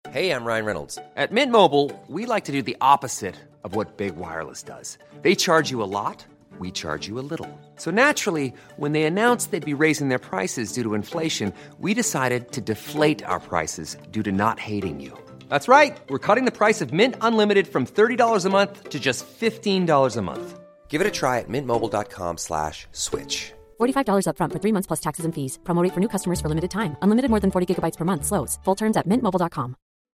Hey, I'm Ryan Reynolds. At Mint Mobile, we like to do the opposite of what Big Wireless does. They charge you a lot, we charge you a little. So naturally, when they announced they'd be raising their prices due to inflation, we decided to deflate our prices due to not hating you. That's right. We're cutting the price of Mint Unlimited from $30 a month to just $15 a month. Give it a try at mintmobile.com/switch. $45 up front for 3 months plus taxes and fees. Promo rate for new customers for limited time. Unlimited more than 40 gigabytes per month. Slows full terms at mintmobile.com.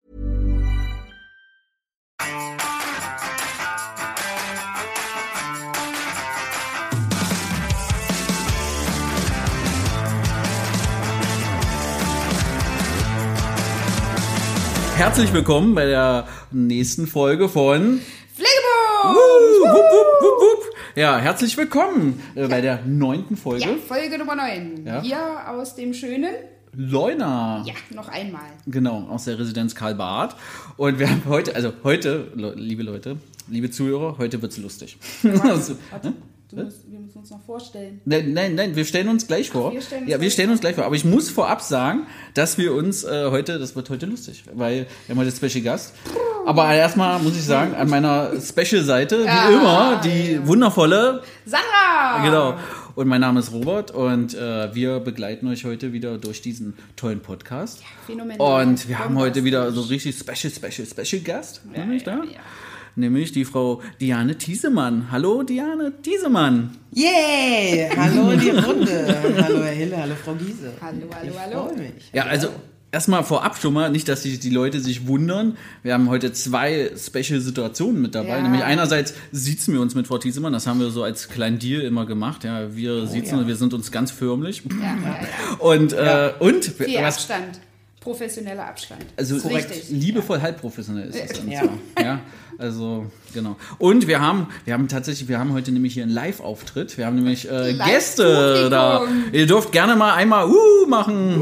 Herzlich willkommen bei der nächsten Folge von Pflegebus! Ja, herzlich willkommen bei der 9. Folge. Ja, Folge Nummer 9. Ja. Hier aus dem schönen Leuna. Ja, noch einmal. Genau, aus der Residenz Karl Barth. Und wir haben heute, liebe Leute, liebe Zuhörer, heute wird's lustig. Warte, wir müssen uns noch vorstellen. Nein, wir stellen uns gleich vor. Wir stellen uns gleich vor. Aber ich muss vorab sagen, dass wir uns das wird heute lustig, weil wir haben heute Special Gast. Aber erstmal muss ich sagen, an meiner Special-Seite, wie immer, die wundervolle Sandra! Genau. Und mein Name ist Robert und wir begleiten euch heute wieder durch diesen tollen Podcast. Ja, phänomenal. Und wir haben heute wieder so richtig Special Gast, nämlich da. Ja. Nämlich die Frau Diane Thiesemann. Hallo Diane Thiesemann. Yay! Hallo in die Runde. Hallo Herr Hille, hallo Frau Giese. Hallo. Ich freue mich. Ja, also erstmal vorab schon mal, nicht, dass die Leute sich wundern. Wir haben heute 2 Special-Situationen mit dabei. Ja. Nämlich einerseits sitzen wir uns mit Frau Thiesemann. Das haben wir so als kleinen Deal immer gemacht. Ja, wir sind uns ganz förmlich. Ja. Und Viel Abstand. Professioneller Abstand. Also richtig. Liebevoll halbprofessionell ist das dann. Ja. So. Ja, also genau. Und wir haben heute nämlich hier einen Live-Auftritt. Wir haben nämlich Gäste da. Ihr dürft gerne mal einmal machen.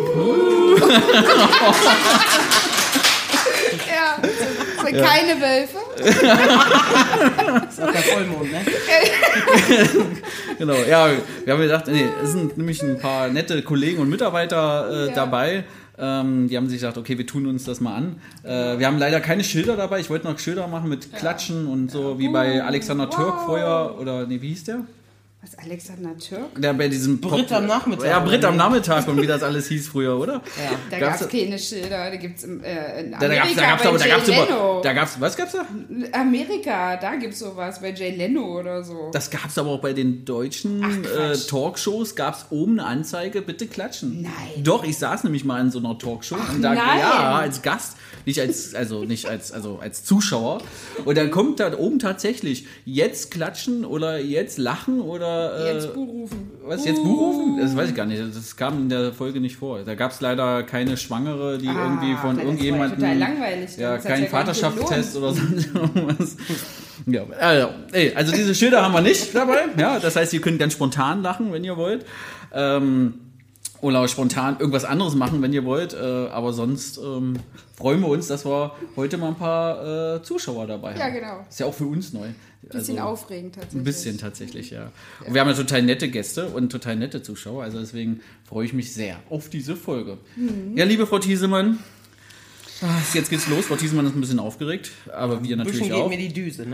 Ja, sind keine Wölfe. Das ist auch der Vollmond, ne? Genau, ja, wir haben gedacht, es sind nämlich ein paar nette Kollegen und Mitarbeiter dabei. Die haben sich gedacht, okay, wir tun uns das mal an. Wir haben leider keine Schilder dabei. Ich wollte noch Schilder machen mit Klatschen und so, wie bei Alexander Türk vorher. Oder, wie hieß der? Was, Alexander Türk? Ja, bei diesem Brit am Nachmittag. Ja, Brit am Nachmittag und wie das alles hieß früher, oder? Ja. Da gab es keine Schilder, da gibt es in Amerika was gab's da? Amerika, da gibt es sowas, bei Jay Leno oder so. Das gab's aber auch bei den deutschen Talkshows, gab's oben eine Anzeige, bitte klatschen. Nein. Doch, ich saß nämlich mal in so einer Talkshow und da, nein. Ja, als Gast, nicht als Zuschauer. Und dann kommt da oben tatsächlich jetzt klatschen oder jetzt lachen oder Jetzt buhrufen. Was, jetzt buhrufen? Das weiß ich gar nicht. Das kam in der Folge nicht vor. Da gab es leider keine Schwangere, die irgendwie von irgendjemandem... Das war total langweilig. Ja, kein Vaterschaftstest oder sonst irgendwas. Ja, also diese Schilder haben wir nicht dabei. Ja, das heißt, ihr könnt ganz spontan lachen, wenn ihr wollt. Oder spontan irgendwas anderes machen, wenn ihr wollt. Aber sonst freuen wir uns, dass wir heute mal ein paar Zuschauer dabei haben. Ja, genau. Ist ja auch für uns neu. Bisschen aufregend tatsächlich. Ein bisschen tatsächlich, ja. Und wir haben ja total nette Gäste und total nette Zuschauer. Also deswegen freue ich mich sehr auf diese Folge. Mhm. Ja, liebe Frau Thiesemann, jetzt geht's los. Frau Thiesemann ist ein bisschen aufgeregt, aber wir natürlich auch. Ein bisschen geht mir die Düse, ne?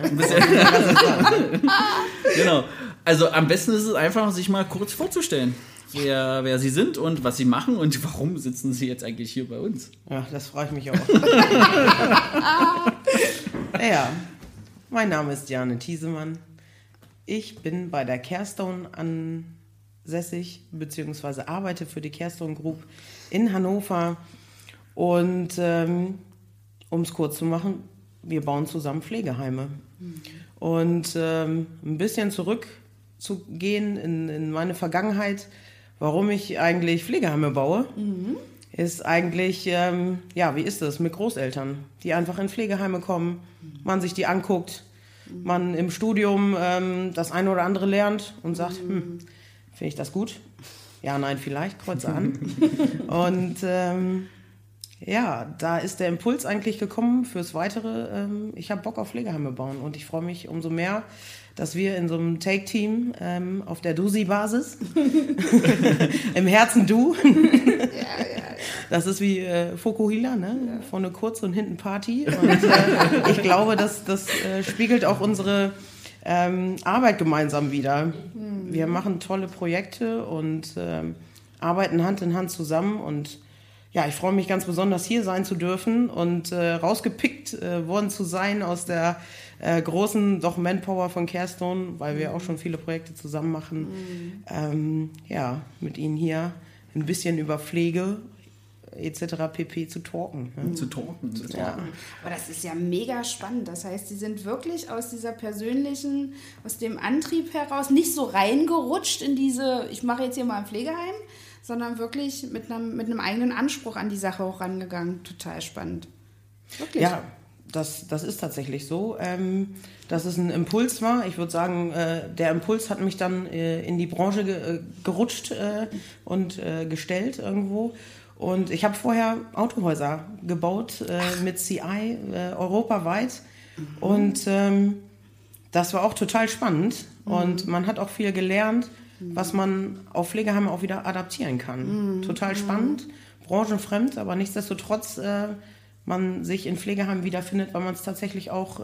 Genau. Also am besten ist es einfach, sich mal kurz vorzustellen, wer Sie sind und was Sie machen und warum sitzen Sie jetzt eigentlich hier bei uns. Ja, das frage ich mich auch. Ja, mein Name ist Diane Thiesemann. Ich bin bei der Carestone ansässig, beziehungsweise arbeite für die Carestone Group in Hannover. Und um es kurz zu machen, wir bauen zusammen Pflegeheime. Und ein bisschen zurückzugehen in meine Vergangenheit, warum ich eigentlich Pflegeheime baue, ist eigentlich, wie ist das mit Großeltern, die einfach in Pflegeheime kommen, man sich die anguckt, man im Studium das eine oder andere lernt und sagt, finde ich das gut? Ja, nein, vielleicht, kreuze an. Und da ist der Impuls eigentlich gekommen fürs Weitere. Ich habe Bock auf Pflegeheime bauen und ich freue mich umso mehr, dass wir in so einem Take-Team auf der Dusi-Basis, im Herzen du, Das ist wie Fokuhila, ne? Vorne kurz und hinten Party. Und ich glaube, das spiegelt auch unsere Arbeit gemeinsam wider. Wir machen tolle Projekte und arbeiten Hand in Hand zusammen. Und ja, ich freue mich ganz besonders, hier sein zu dürfen und rausgepickt worden zu sein aus der großen doch Manpower von Carestone, weil wir auch schon viele Projekte zusammen machen. Ja, mit Ihnen hier ein bisschen über Pflege etc. pp. Zu talken. Ne? Zu talken. Ja. Aber das ist ja mega spannend. Das heißt, Sie sind wirklich aus dem Antrieb heraus nicht so reingerutscht in diese, ich mache jetzt hier mal ein Pflegeheim, sondern wirklich mit einem eigenen Anspruch an die Sache auch rangegangen. Total spannend. Wirklich. Ja, das ist tatsächlich so, dass es ein Impuls war. Ich würde sagen, der Impuls hat mich dann in die Branche gerutscht und gestellt irgendwo. Und ich habe vorher Autohäuser gebaut mit CI europaweit. Und das war auch total spannend. Und man hat auch viel gelernt, was man auf Pflegeheimen auch wieder adaptieren kann. Total spannend, branchenfremd, aber nichtsdestotrotz man sich in Pflegeheimen wiederfindet, weil man es tatsächlich auch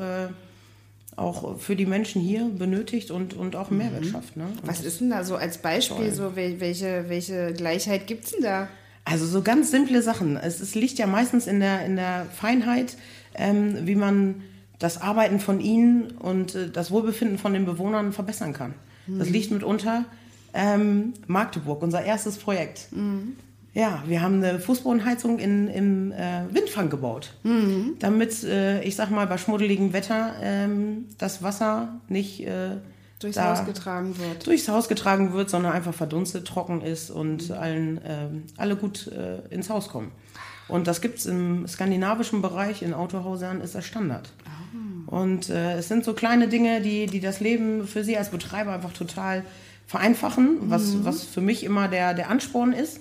für die Menschen hier benötigt und auch Mehrwert schafft. Ne? Was ist denn da so als Beispiel, so welche Gleichheit gibt es denn da? Also so ganz simple Sachen. Es liegt ja meistens in der Feinheit, wie man das Arbeiten von ihnen und das Wohlbefinden von den Bewohnern verbessern kann. Das liegt mitunter Magdeburg, unser erstes Projekt. Ja, wir haben eine Fußbodenheizung im Windfang gebaut, damit, ich sag mal, bei schmuddeligem Wetter das Wasser nicht durchs Haus getragen wird, sondern einfach verdunstet, trocken ist und alle gut ins Haus kommen. Und das gibt es im skandinavischen Bereich, in Autohäusern ist das Standard. Und es sind so kleine Dinge, die das Leben für Sie als Betreiber einfach total vereinfachen, was für mich immer der Ansporn ist,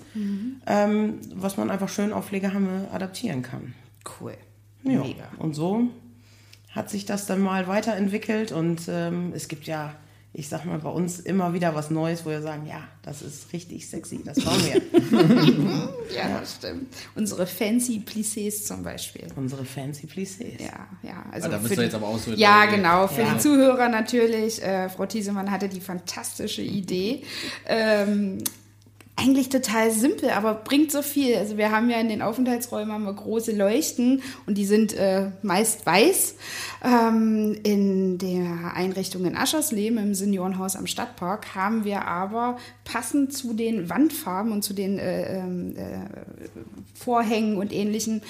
was man einfach schön auf Pflegeheime adaptieren kann. Cool. Ja. Mega. Und so hat sich das dann mal weiterentwickelt und es gibt ja, ich sag mal, bei uns immer wieder was Neues, wo wir sagen, ja, das ist richtig sexy, das bauen wir. Ja, das stimmt. Unsere fancy Plissés zum Beispiel. Unsere fancy Plissés. Ja. Also da bist du jetzt aber auch so... Ja, genau. Für die Zuhörer natürlich. Frau Thiesemann hatte die fantastische Idee. Eigentlich total simpel, aber bringt so viel. Also wir haben ja in den Aufenthaltsräumen haben wir große Leuchten und die sind meist weiß. In der Einrichtung in Aschersleben im Seniorenhaus am Stadtpark haben wir aber passend zu den Wandfarben und zu den Vorhängen und Ähnlichem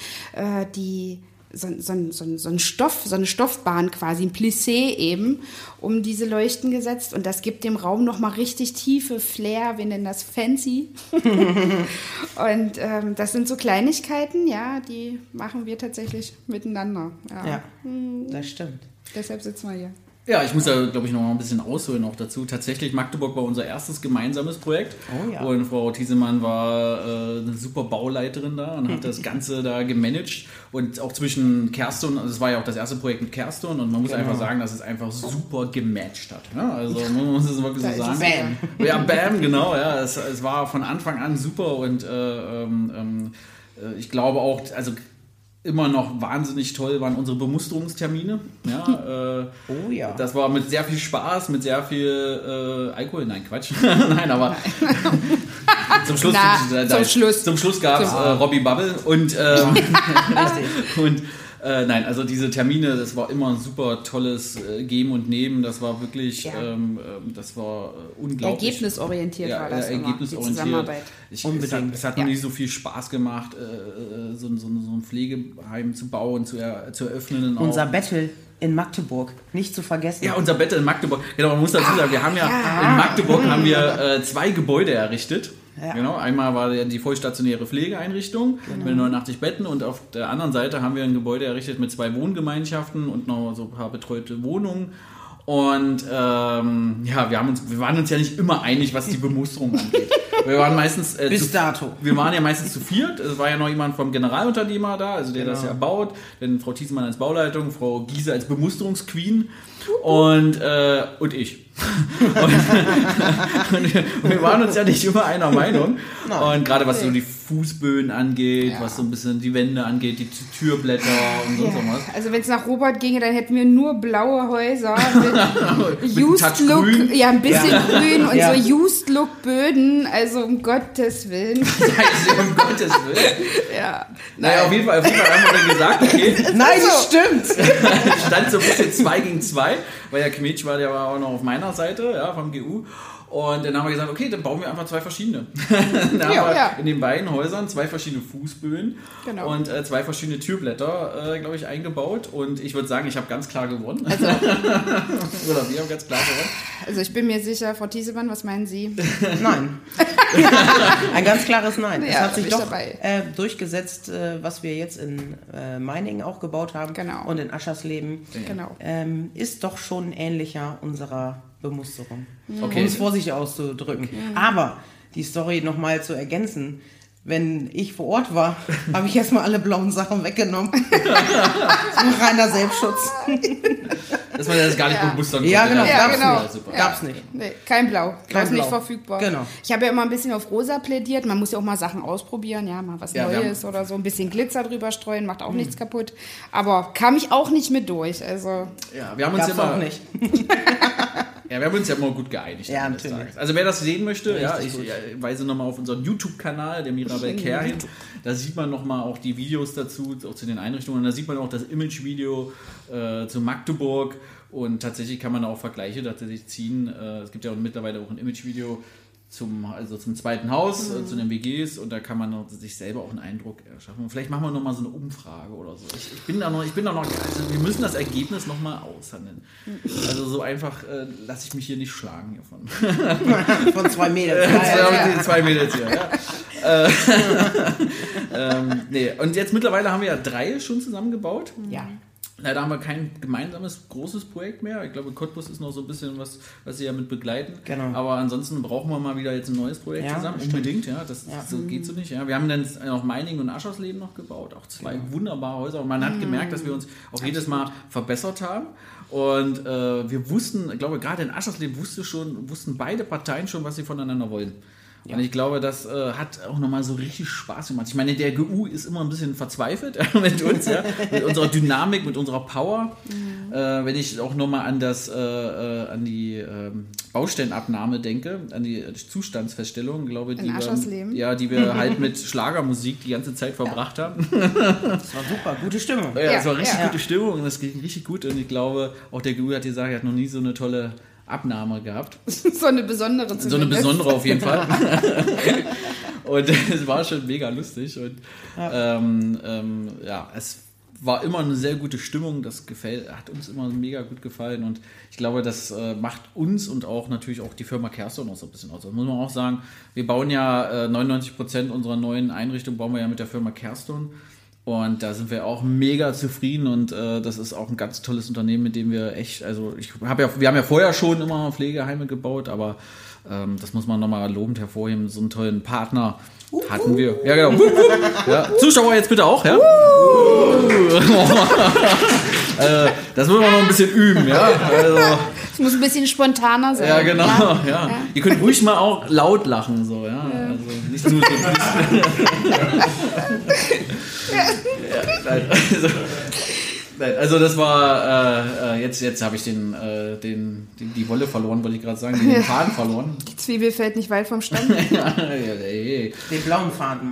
so eine Stoffbahn quasi, ein Plissé eben, um diese Leuchten gesetzt. Und das gibt dem Raum nochmal richtig tiefe Flair, wir nennen das fancy. Und das sind so Kleinigkeiten, ja, die machen wir tatsächlich miteinander. Ja, das stimmt. Deshalb sitzen wir hier. Ja, ich muss da, glaube ich, noch mal ein bisschen ausholen auch dazu. Tatsächlich, Magdeburg war unser erstes gemeinsames Projekt. Oh ja. Und Frau Thiesemann war eine super Bauleiterin da und hat das Ganze da gemanagt. Und auch zwischen Carestone, also es war ja auch das erste Projekt mit Carestone und man muss einfach sagen, dass es einfach super gematcht hat. Ja, also man muss es wirklich so sagen. Bam. Ja, bam, genau. Ja, es war von Anfang an super und ich glaube auch, also immer noch wahnsinnig toll waren unsere Bemusterungstermine. Ja, Oh ja. Das war mit sehr viel Spaß, mit sehr viel Alkohol. Nein, Quatsch. Nein, aber zum Schluss gab es Robbie Bubble und nein, also diese Termine, das war immer ein super tolles Geben und Nehmen. Das war wirklich, das war unglaublich. Ergebnisorientiert war das immer, die Zusammenarbeit. Es hat noch nie so viel Spaß gemacht, so ein Pflegeheim zu bauen, zu eröffnen. Unser Battle in Magdeburg, nicht zu vergessen. Ja, unser Battle in Magdeburg. Genau, man muss dazu sagen, wir haben in Magdeburg haben wir 2 Gebäude errichtet. Ja. Genau, einmal war die vollstationäre Pflegeeinrichtung mit 89 Betten und auf der anderen Seite haben wir ein Gebäude errichtet mit 2 Wohngemeinschaften und noch so ein paar betreute Wohnungen. Und wir waren uns ja nicht immer einig, was die Bemusterung angeht. Wir waren meistens bis dato. Wir waren ja meistens zu viert. Es war ja noch jemand vom Generalunternehmer da, also der das ja baut. Dann Frau Thiesemann als Bauleitung, Frau Giese als Bemusterungsqueen und ich. und wir waren uns ja nicht immer einer Meinung. Und gerade was so die Fußböden angeht, was so ein bisschen die Wände angeht, die Türblätter und sonst was. Also wenn es nach Robert ginge, dann hätten wir nur blaue Häuser mit Used Look, ein bisschen grün und so Used Look Böden, also um Gottes Willen. Um Gottes Willen. Ja. Naja, auf jeden Fall haben wir dann gesagt, okay. Nein, das stimmt. Stand so ein bisschen 2 gegen 2, weil der Kmetsch war ja auch noch auf meiner Seite, vom GU. Und dann haben wir gesagt, okay, dann bauen wir einfach 2 verschiedene. Dann haben wir in den beiden Häusern 2 verschiedene Fußböden und 2 verschiedene Türblätter, glaube ich, eingebaut. Und ich würde sagen, ich habe ganz klar gewonnen. Also, oder wir haben ganz klar gewonnen. Also ich bin mir sicher, Frau Thiesemann, was meinen Sie? Nein. Ein ganz klares Nein. Ja, es hat sich doch durchgesetzt, was wir jetzt in Meiningen auch gebaut haben und in Aschersleben. Genau. Ist doch schon ähnlicher unserer Bemusterung. Okay. Um es vorsichtig auszudrücken. Aber die Story nochmal zu ergänzen, wenn ich vor Ort war, habe ich erstmal alle blauen Sachen weggenommen. So reiner Selbstschutz. Dass man das gar nicht bemustern konnte. Ja, genau. Gab's nicht. Nee, kein Blau. Kein Blau. Nicht verfügbar. Genau. Ich habe ja immer ein bisschen auf rosa plädiert. Man muss ja auch mal Sachen ausprobieren. Ja, mal was Neues oder so. Ein bisschen Glitzer drüber streuen, macht auch nichts kaputt. Aber kam ich auch nicht mit durch. Also, ja, wir haben uns auch nicht. Ja, wir haben uns ja immer gut geeinigt. Ja, natürlich. Also wer das sehen möchte, ich weise nochmal auf unseren YouTube-Kanal, der Mirabel Kerr hin. Da sieht man nochmal auch die Videos dazu, auch zu den Einrichtungen. Und da sieht man auch das Image-Video zu Magdeburg. Und tatsächlich kann man auch Vergleiche tatsächlich ziehen. Es gibt ja auch mittlerweile auch ein Image-Video zum zweiten Haus, zu den WGs, und da kann man sich selber auch einen Eindruck erschaffen. Vielleicht machen wir nochmal so eine Umfrage oder so. Ich bin da noch, also wir müssen das Ergebnis nochmal aushandeln. Also so einfach lasse ich mich hier nicht schlagen hiervon. Von 2 Mädels. 2 Mädels hier, nee. Und jetzt mittlerweile haben wir ja 3 schon zusammengebaut. Ja. Leider haben wir kein gemeinsames großes Projekt mehr. Ich glaube, Cottbus ist noch so ein bisschen was sie ja mit begleiten. Genau. Aber ansonsten brauchen wir mal wieder jetzt ein neues Projekt zusammen. Stimmt. Unbedingt, so geht so nicht. Ja. Wir haben dann auch Meiningen und Aschersleben noch gebaut. Auch 2 wunderbare Häuser. Und man hat gemerkt, dass wir uns auch jedes Mal verbessert haben. Und wir wussten, ich glaube, gerade in Aschersleben wussten beide Parteien schon, was sie voneinander wollen. Ja. Und ich glaube, das hat auch nochmal so richtig Spaß gemacht. Ich meine, der GU ist immer ein bisschen verzweifelt mit uns, mit unserer Dynamik, mit unserer Power. Wenn ich auch nochmal an die Baustellenabnahme denke, an die Zustandsfeststellung, glaube die wir halt mit Schlagermusik die ganze Zeit verbracht haben. Das war super, gute Stimmung. Ja, das war richtig gute Stimmung und das ging richtig gut. Und ich glaube, auch der GU hat gesagt, er hat noch nie so eine tolle Abnahme gehabt. So eine besondere zumindest. So eine besondere auf jeden Fall. Und es war schon mega lustig. Und es war immer eine sehr gute Stimmung. Das hat uns immer mega gut gefallen. Und ich glaube, das macht uns und auch natürlich auch die Firma Kerston auch so ein bisschen aus. Das muss man auch sagen. Wir bauen ja 99% unserer neuen Einrichtungen bauen wir ja mit der Firma Kerston. Und da sind wir auch mega zufrieden und das ist auch ein ganz tolles Unternehmen, mit dem wir echt, also wir haben ja vorher schon immer Pflegeheime gebaut, aber das muss man nochmal lobend hervorheben, so einen tollen Partner hatten wir. Ja, genau. Ja, Zuschauer jetzt bitte auch, ja? Das müssen wir noch ein bisschen üben, ja? Also, es muss ein bisschen spontaner sein. Ja, genau. Ja. Ihr könnt ruhig mal auch laut lachen, so, ja. Also nicht nur also das war jetzt habe ich die Wolle verloren, wollte ich gerade sagen, den Faden verloren. Die Zwiebel fällt nicht weit vom Stamm. Den blauen Faden.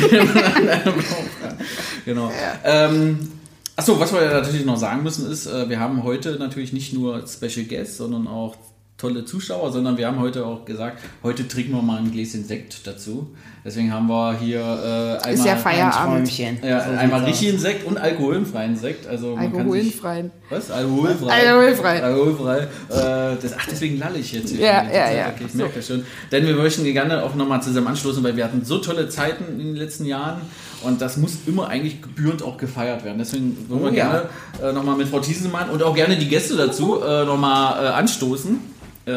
Genau. Ja. Achso, was wir natürlich noch sagen müssen ist, wir haben heute natürlich nicht nur Special Guests, sondern auch tolle Zuschauer, sondern wir haben heute auch gesagt, heute trinken wir mal ein Gläschen Sekt dazu. Deswegen haben wir hier einmal ist ja Feierabend. Einmal richtigen Sekt und alkoholfreien Sekt. Also alkoholfreien. Was? Alkoholfrei. Deswegen lalle ich jetzt hier. Ja. Okay, ich merke das schon. Denn wir möchten gerne auch nochmal zusammen anstoßen, weil wir hatten so tolle Zeiten in den letzten Jahren und das muss immer eigentlich gebührend auch gefeiert werden. Deswegen wollen wir gerne nochmal mit Frau Thiesemann und auch gerne die Gäste dazu nochmal anstoßen.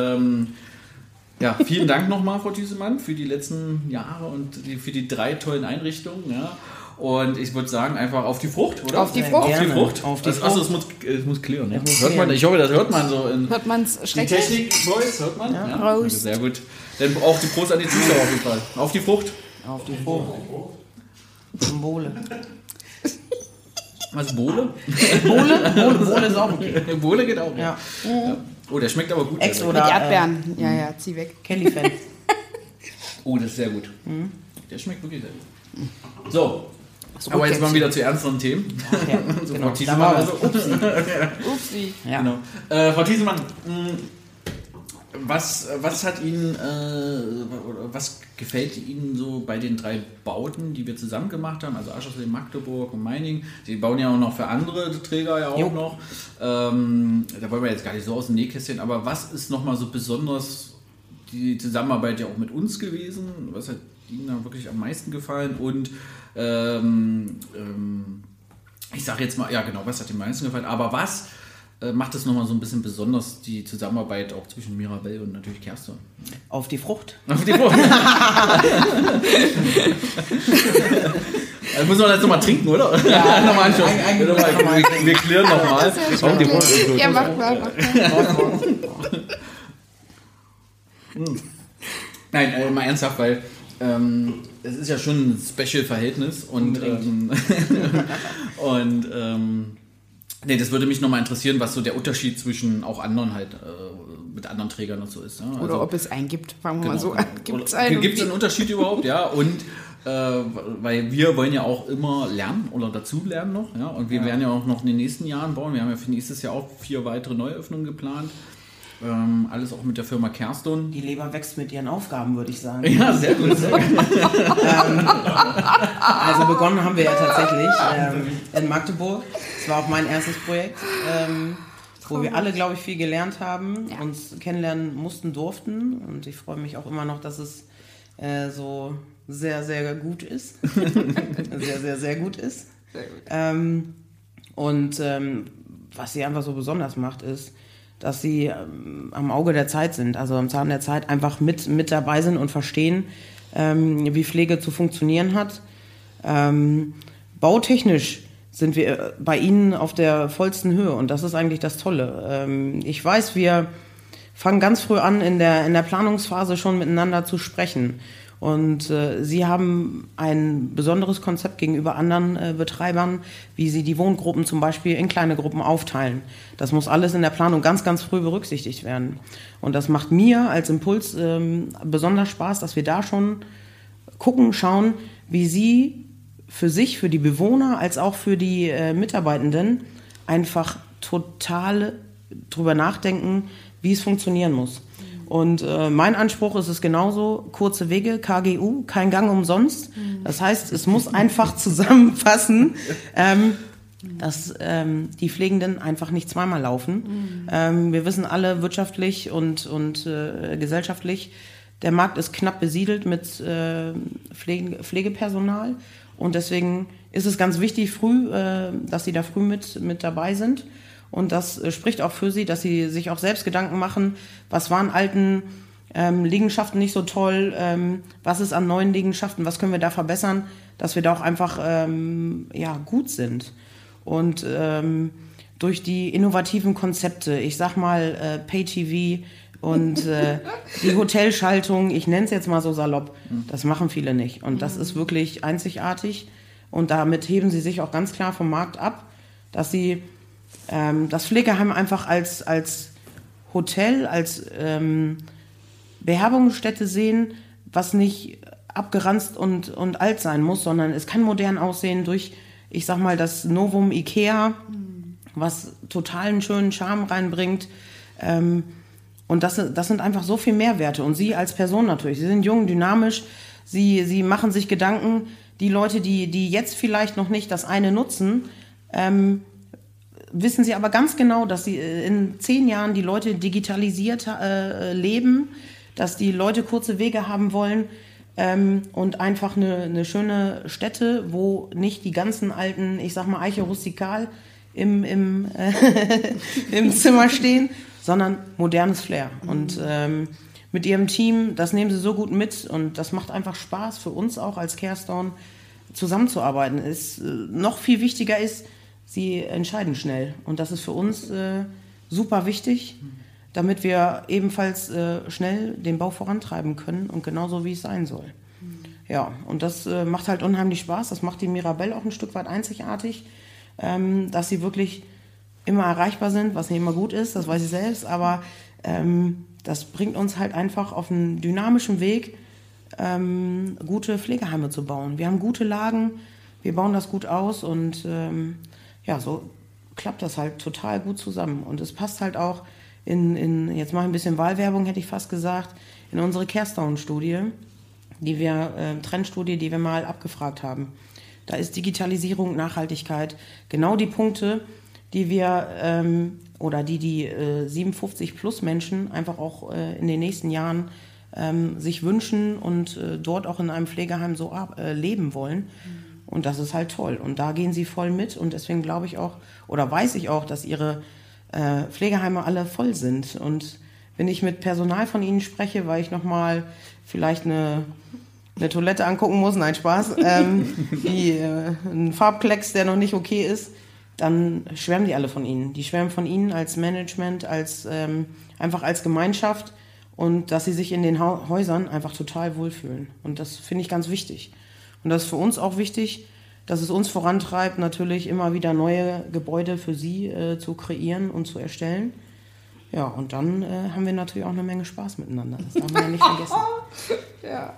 Vielen Dank nochmal, Frau Thiesemann, für die letzten Jahre und für die 3 tollen Einrichtungen. Ja. Und ich würde sagen, einfach auf die Frucht, oder? Auf die Frucht. Achso, es muss klirren. Ne? Hört man, ich hoffe, das hört man so. Hört man es schrecklich? Die Technik-Voice, hört man? Ja. Sehr gut. Dann auch die Prost an die Zuschauer auf jeden Fall. Auf die Frucht. Auf die Frucht. Zum Bohle. Was, Bohle? Bohle ist auch okay. Bohle geht auch, ja. Ja. Oh, der schmeckt aber gut. Ex also. oder Mit Erdbeeren. Ja, zieh weg. Kelly-Fan. Oh, das ist sehr gut. Der schmeckt wirklich sehr gut. So, aber jetzt mal wieder zu ernsteren Themen. Ja, so, genau. Frau Thiesemann, also, Upsi. Ja. Genau. Frau Thiesemann, was hat Ihnen, was gefällt Ihnen so bei den 3 Bauten, die wir zusammen gemacht haben, also Aschersleben, Magdeburg und Meiningen? Sie bauen ja auch noch für andere Träger ja auch noch. Da wollen wir jetzt gar nicht so aus dem Nähkästchen, aber was ist nochmal so besonders die Zusammenarbeit ja auch mit uns gewesen? Was hat Ihnen da wirklich am meisten gefallen? Und ich sage jetzt mal, ja genau, was hat Ihnen am meisten gefallen? Aber was macht es nochmal so ein bisschen besonders, die Zusammenarbeit auch zwischen Mirabell und natürlich Kerstin? Auf die Frucht. Auf die Frucht. Also müssen wir jetzt nochmal trinken, oder? Ja, nochmal anschauen. Wir klären nochmal. Auf die Frucht. Ja, mach mal. Nein, mal ernsthaft, weil es ist ja schon ein Special-Verhältnis und nee, das würde mich nochmal interessieren, was so der Unterschied zwischen auch anderen halt mit anderen Trägern und so ist. Ja? Oder ob es einen gibt, fangen wir mal so genau. an. Gibt es einen? Gibt es einen Unterschied überhaupt, ja? Und weil wir wollen ja auch immer lernen oder dazu lernen noch, ja? Und wir werden ja auch noch in den nächsten Jahren bauen. Wir haben ja für nächstes Jahr auch 4 weitere Neuöffnungen geplant. Alles auch mit der Firma Kerstin. Die Leber wächst mit ihren Aufgaben, würde ich sagen. Ja, sehr gut. Also begonnen haben wir ja tatsächlich in Magdeburg. Das war auch mein erstes Projekt, wo wir alle, glaube ich, viel gelernt haben, uns kennenlernen mussten, durften. Und ich freue mich auch immer noch, dass es so sehr, sehr gut ist. Sehr, sehr, sehr gut ist. Sehr gut. Was sie einfach so besonders macht, ist, dass sie am Auge der Zeit sind, also am Zahn der Zeit einfach mit dabei sind und verstehen, wie Pflege zu funktionieren hat. Bautechnisch sind wir bei ihnen auf der vollsten Höhe und das ist eigentlich das Tolle. Ich weiß, wir fangen ganz früh an, in der Planungsphase schon miteinander zu sprechen. Und sie haben ein besonderes Konzept gegenüber anderen Betreibern, wie sie die Wohngruppen zum Beispiel in kleine Gruppen aufteilen. Das muss alles in der Planung ganz, ganz früh berücksichtigt werden. Und das macht mir als Impuls besonders Spaß, dass wir da schon schauen, wie sie für sich, für die Bewohner, als auch für die Mitarbeitenden einfach total drüber nachdenken, wie es funktionieren muss. Und mein Anspruch ist es genauso, kurze Wege, KGU, kein Gang umsonst. Das heißt, es muss einfach zusammenfassen, dass die Pflegenden einfach nicht zweimal laufen. Wir wissen alle, wirtschaftlich und gesellschaftlich, der Markt ist knapp besiedelt mit Pflegepersonal. Und deswegen ist es ganz wichtig, dass sie da früh mit dabei sind. Und das spricht auch für sie, dass sie sich auch selbst Gedanken machen, was waren alten Liegenschaften nicht so toll, was ist an neuen Liegenschaften, was können wir da verbessern, dass wir da auch einfach gut sind. Und durch die innovativen Konzepte, ich sag mal Pay-TV und die Hotelschaltung, ich nenne es jetzt mal so salopp, das machen viele nicht. Und das ist wirklich einzigartig. Und damit heben sie sich auch ganz klar vom Markt ab, dass sie das Pflegeheim einfach als Hotel, als Beherbergungsstätte sehen, was nicht abgeranzt und alt sein muss, sondern es kann modern aussehen durch, ich sag mal, das Novum Ikea, was totalen schönen Charme reinbringt. Und das sind einfach so viel Mehrwerte. Und Sie als Person natürlich, Sie sind jung, dynamisch, Sie machen sich Gedanken. Die Leute, die jetzt vielleicht noch nicht das eine nutzen, wissen Sie aber ganz genau, dass Sie in 10 Jahren die Leute digitalisiert leben, dass die Leute kurze Wege haben wollen und einfach eine schöne Stätte, wo nicht die ganzen alten, ich sag mal Eiche rustikal im Zimmer stehen, sondern modernes Flair. Und mit Ihrem Team, das nehmen Sie so gut mit und das macht einfach Spaß für uns auch als Kerstin zusammenzuarbeiten. Noch viel wichtiger ist, Sie entscheiden schnell. Und das ist für uns super wichtig, damit wir ebenfalls schnell den Bau vorantreiben können und genauso, wie es sein soll. Ja, und das macht halt unheimlich Spaß. Das macht die Mirabelle auch ein Stück weit einzigartig, dass sie wirklich immer erreichbar sind, was nicht immer gut ist, das weiß ich selbst, aber das bringt uns halt einfach auf einen dynamischen Weg, gute Pflegeheime zu bauen. Wir haben gute Lagen, wir bauen das gut aus und so klappt das halt total gut zusammen. Und es passt halt auch jetzt mache ich ein bisschen Wahlwerbung, hätte ich fast gesagt, in unsere Carestown-Studie, Trendstudie, die wir mal abgefragt haben. Da ist Digitalisierung, Nachhaltigkeit, genau die Punkte, die wir die 57+ Menschen einfach auch in den nächsten Jahren sich wünschen und dort auch in einem Pflegeheim so leben wollen. Und das ist halt toll. Und da gehen sie voll mit. Und deswegen glaube ich auch, oder weiß ich auch, dass ihre Pflegeheime alle voll sind. Und wenn ich mit Personal von ihnen spreche, weil ich nochmal vielleicht eine Toilette angucken muss, nein, Spaß, ein Farbklecks, der noch nicht okay ist, dann schwärmen die alle von ihnen. Die schwärmen von ihnen als Management, einfach als Gemeinschaft und dass sie sich in den Häusern einfach total wohlfühlen. Und das finde ich ganz wichtig. Und das ist für uns auch wichtig, dass es uns vorantreibt, natürlich immer wieder neue Gebäude für sie zu kreieren und zu erstellen. Ja, und dann haben wir natürlich auch eine Menge Spaß miteinander. Das darf man ja nicht vergessen. Ja.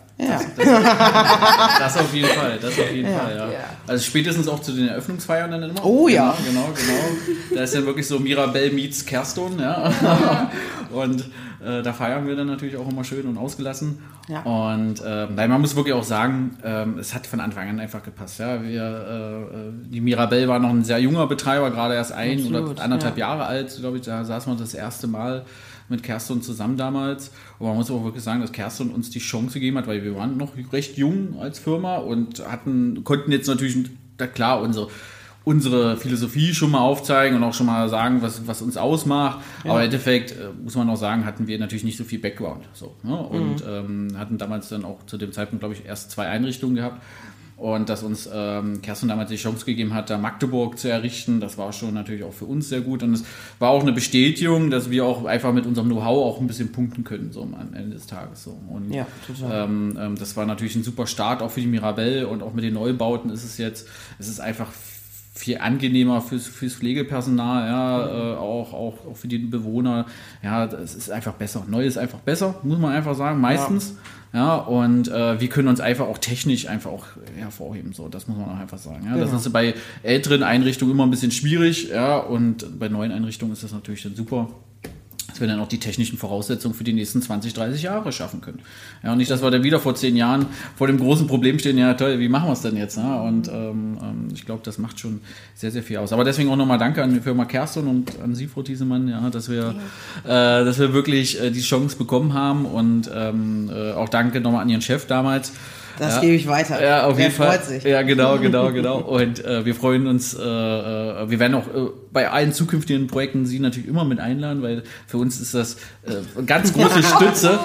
Das auf jeden Fall, ja. Also spätestens auch zu den Eröffnungsfeiern dann immer. Oh ja. Genau. Da ist ja wirklich so Mirabelle meets Carestown, ja. Und da feiern wir dann natürlich auch immer schön und ausgelassen. Ja. Und man muss wirklich auch sagen, es hat von Anfang an einfach gepasst. Ja. Die Mirabelle war noch ein sehr junger Betreiber, gerade erst oder 1,5 Jahre alt, glaube ich. Da saßen wir das erste Mal mit Carestown zusammen damals. Und man muss auch wirklich sagen, dass Carestown uns die Chance gegeben hat, weil wir waren noch recht jung als Firma und konnten jetzt natürlich, klar, unsere Philosophie schon mal aufzeigen und auch schon mal sagen, was uns ausmacht. Ja. Aber im Endeffekt, muss man auch sagen, hatten wir natürlich nicht so viel Background. So, ne? Und hatten damals dann auch zu dem Zeitpunkt, glaube ich, erst 2 Einrichtungen gehabt. Und dass uns Carestown damals die Chance gegeben hat, da Magdeburg zu errichten, das war schon natürlich auch für uns sehr gut. Und es war auch eine Bestätigung, dass wir auch einfach mit unserem Know-how auch ein bisschen punkten können, so am Ende des Tages. So. Und ja, total. Das war natürlich ein super Start, auch für die Mirabelle und auch mit den Neubauten ist es einfach viel angenehmer fürs Pflegepersonal, ja, auch für die Bewohner. Ja, es ist einfach besser. Neu ist einfach besser, muss man einfach sagen, meistens. Ja, und wir können uns einfach auch technisch einfach auch hervorheben. So, das muss man auch einfach sagen. Ja, das ist bei älteren Einrichtungen immer ein bisschen schwierig, ja, und bei neuen Einrichtungen ist das natürlich dann super, dass wir dann auch die technischen Voraussetzungen für die nächsten 20, 30 Jahre schaffen können. Ja, und nicht, dass wir dann wieder vor 10 Jahren vor dem großen Problem stehen, ja toll, wie machen wir es denn jetzt? Ja? Und ich glaube, das macht schon sehr, sehr viel aus. Aber deswegen auch nochmal danke an die Firma Carestown und an Sie, Frau Thiesemann, ja, dass wir wirklich die Chance bekommen haben und auch danke nochmal an Ihren Chef damals. Das gebe ich weiter. Ja, auf jeden Fall. Freut sich. Ja, genau. Und wir freuen uns, wir werden auch bei allen zukünftigen Projekten Sie natürlich immer mit einladen, weil für uns ist das eine ganz große Stütze,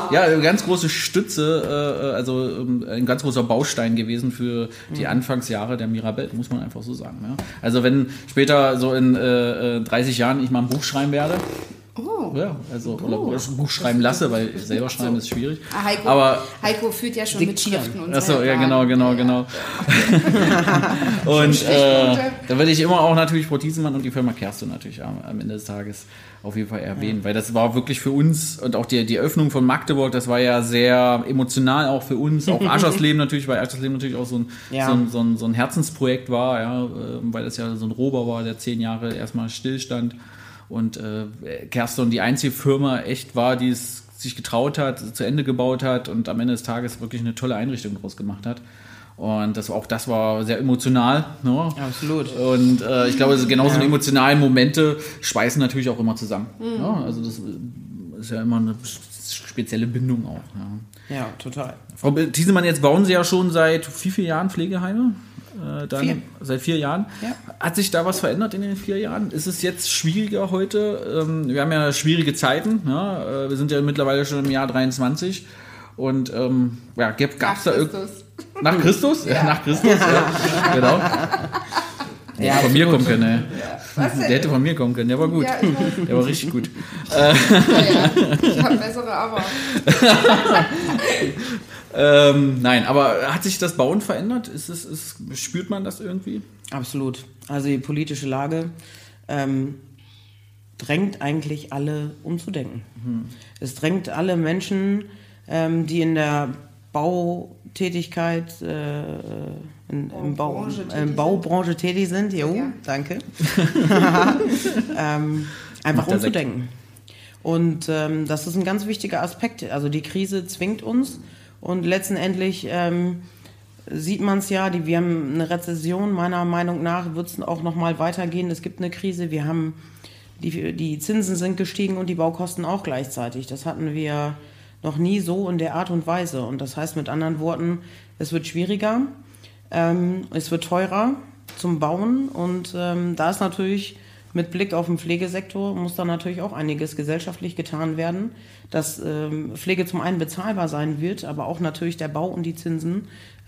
also ein ganz großer Baustein gewesen für die Anfangsjahre der Mirabelle, muss man einfach so sagen. Ja. Also wenn später so in 30 Jahren ich mal ein Buch schreiben werde, oder ein Buch schreiben lasse, weil selber schreiben ist schwierig. Heiko führt ja schon mit Schriften und so. Achso, ja, genau. Und da will ich immer auch natürlich Frau Thiesemann und die Firma Carestown natürlich am Ende des Tages auf jeden Fall erwähnen, weil das war wirklich für uns und auch die Öffnung von Magdeburg, das war ja sehr emotional auch für uns, auch Aschersleben natürlich, weil Aschersleben natürlich auch so ein Herzensprojekt war, ja, weil das ja so ein Rohbau war, der 10 Jahre erstmal stillstand. Und Carestown die einzige Firma echt war, die es sich getraut hat, zu Ende gebaut hat und am Ende des Tages wirklich eine tolle Einrichtung draus gemacht hat. Und das war sehr emotional. Ne? Absolut. Und ich glaube, genauso eine emotionalen Momente schweißen natürlich auch immer zusammen. Mhm. Ja, also das ist ja immer eine spezielle Bindung auch. Ja, total. Frau Thiesemann, jetzt bauen Sie ja schon seit wie vielen Jahren Pflegeheime? Seit 4 Jahren. Ja. Hat sich da was verändert in den 4 Jahren? Ist es jetzt schwieriger heute? Wir haben ja schwierige Zeiten. Ja? Wir sind ja mittlerweile schon im Jahr 23. Und gab es da Christus? Nach Christus? Ja. Nach Christus, ja. Genau. Der hätte von mir kommen können, ey. Der hätte von mir kommen können, der war gut. Ja, der war richtig gut. Ich habe bessere aber. Nein, aber hat sich das Bauen verändert? Spürt man das irgendwie? Absolut. Also die politische Lage drängt eigentlich alle umzudenken. Es drängt alle Menschen, die in der Bautätigkeit, in Baubranche tätig sind, danke, einfach umzudenken. Und das ist ein ganz wichtiger Aspekt. Also die Krise zwingt uns und letztendlich sieht man es ja, wir haben eine Rezession, meiner Meinung nach wird es auch noch mal weitergehen. Es gibt eine Krise, wir haben die Zinsen sind gestiegen und die Baukosten auch gleichzeitig. Das hatten wir noch nie so in der Art und Weise. Und das heißt mit anderen Worten, es wird schwieriger, es wird teurer zum Bauen und da ist natürlich mit Blick auf den Pflegesektor muss da natürlich auch einiges gesellschaftlich getan werden, dass Pflege zum einen bezahlbar sein wird, aber auch natürlich der Bau und die Zinsen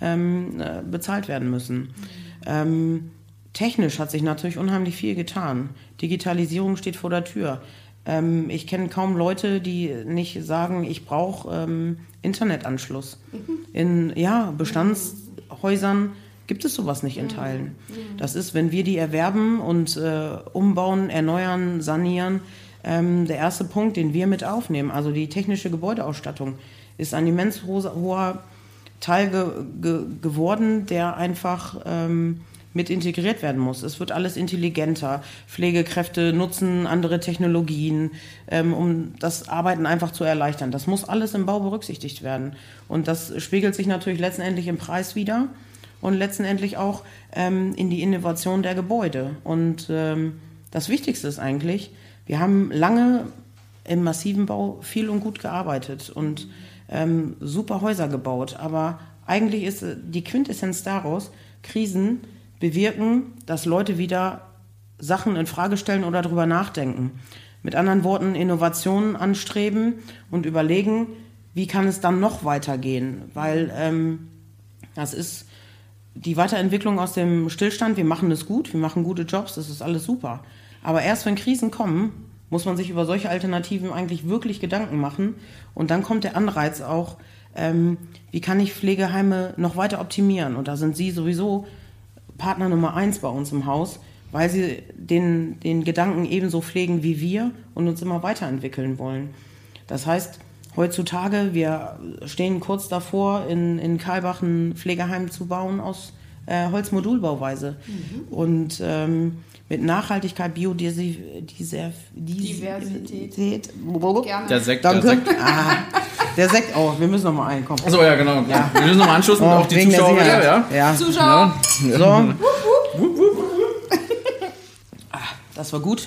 bezahlt werden müssen. Technisch hat sich natürlich unheimlich viel getan. Digitalisierung steht vor der Tür. Ich kenne kaum Leute, die nicht sagen, ich brauche Internetanschluss. In Bestandshäusern gibt es sowas nicht in Teilen. Das ist, wenn wir die erwerben und umbauen, erneuern, sanieren, der erste Punkt, den wir mit aufnehmen. Also die technische Gebäudeausstattung ist ein immens hoher Teil geworden, der einfach mit integriert werden muss. Es wird alles intelligenter. Pflegekräfte nutzen andere Technologien, um das Arbeiten einfach zu erleichtern. Das muss alles im Bau berücksichtigt werden. Und das spiegelt sich natürlich letztendlich im Preis wider und letztendlich auch in die Innovation der Gebäude. Und das Wichtigste ist eigentlich, wir haben lange im massiven Bau viel und gut gearbeitet und super Häuser gebaut. Aber eigentlich ist die Quintessenz daraus, Krisen bewirken, dass Leute wieder Sachen in Frage stellen oder darüber nachdenken. Mit anderen Worten, Innovationen anstreben und überlegen, wie kann es dann noch weitergehen? Weil das ist die Weiterentwicklung aus dem Stillstand. Wir machen es gut, wir machen gute Jobs, das ist alles super. Aber erst wenn Krisen kommen, muss man sich über solche Alternativen eigentlich wirklich Gedanken machen. Und dann kommt der Anreiz auch, wie kann ich Pflegeheime noch weiter optimieren? Und da sind Sie sowieso Partner Nummer 1 bei uns im Haus, weil sie den Gedanken ebenso pflegen wie wir und uns immer weiterentwickeln wollen. Das heißt, heutzutage, wir stehen kurz davor, in Karlbach ein Pflegeheim zu bauen aus Holzmodulbauweise. Und mit Nachhaltigkeit, Biodiversität. Der Sekt. Der Sekt auch. Wir müssen noch mal einkommen. Achso, ja, genau. Ja. Wir müssen noch mal anschließen auf die Zuschauer wieder, ja? Zuschauer. Ja. So. Das war gut.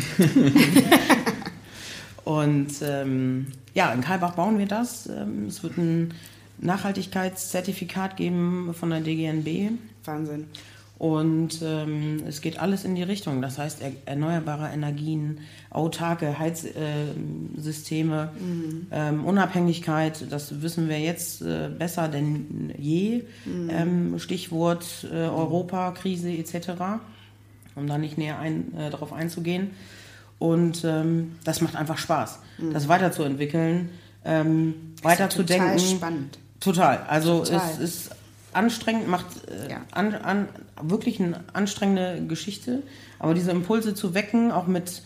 Und in Karlbach bauen wir das. Es wird ein Nachhaltigkeitszertifikat geben von der DGNB. Wahnsinn. Und es geht alles in die Richtung. Das heißt, erneuerbare Energien, autarke Heizsysteme, Unabhängigkeit, das wissen wir jetzt besser denn je. Stichwort Europa-Krise etc., um da nicht näher darauf einzugehen. Und das macht einfach Spaß, das weiterzuentwickeln, weiterzudenken. Total spannend. Total. Also es ist anstrengend, macht wirklich eine anstrengende Geschichte, aber diese Impulse zu wecken, auch mit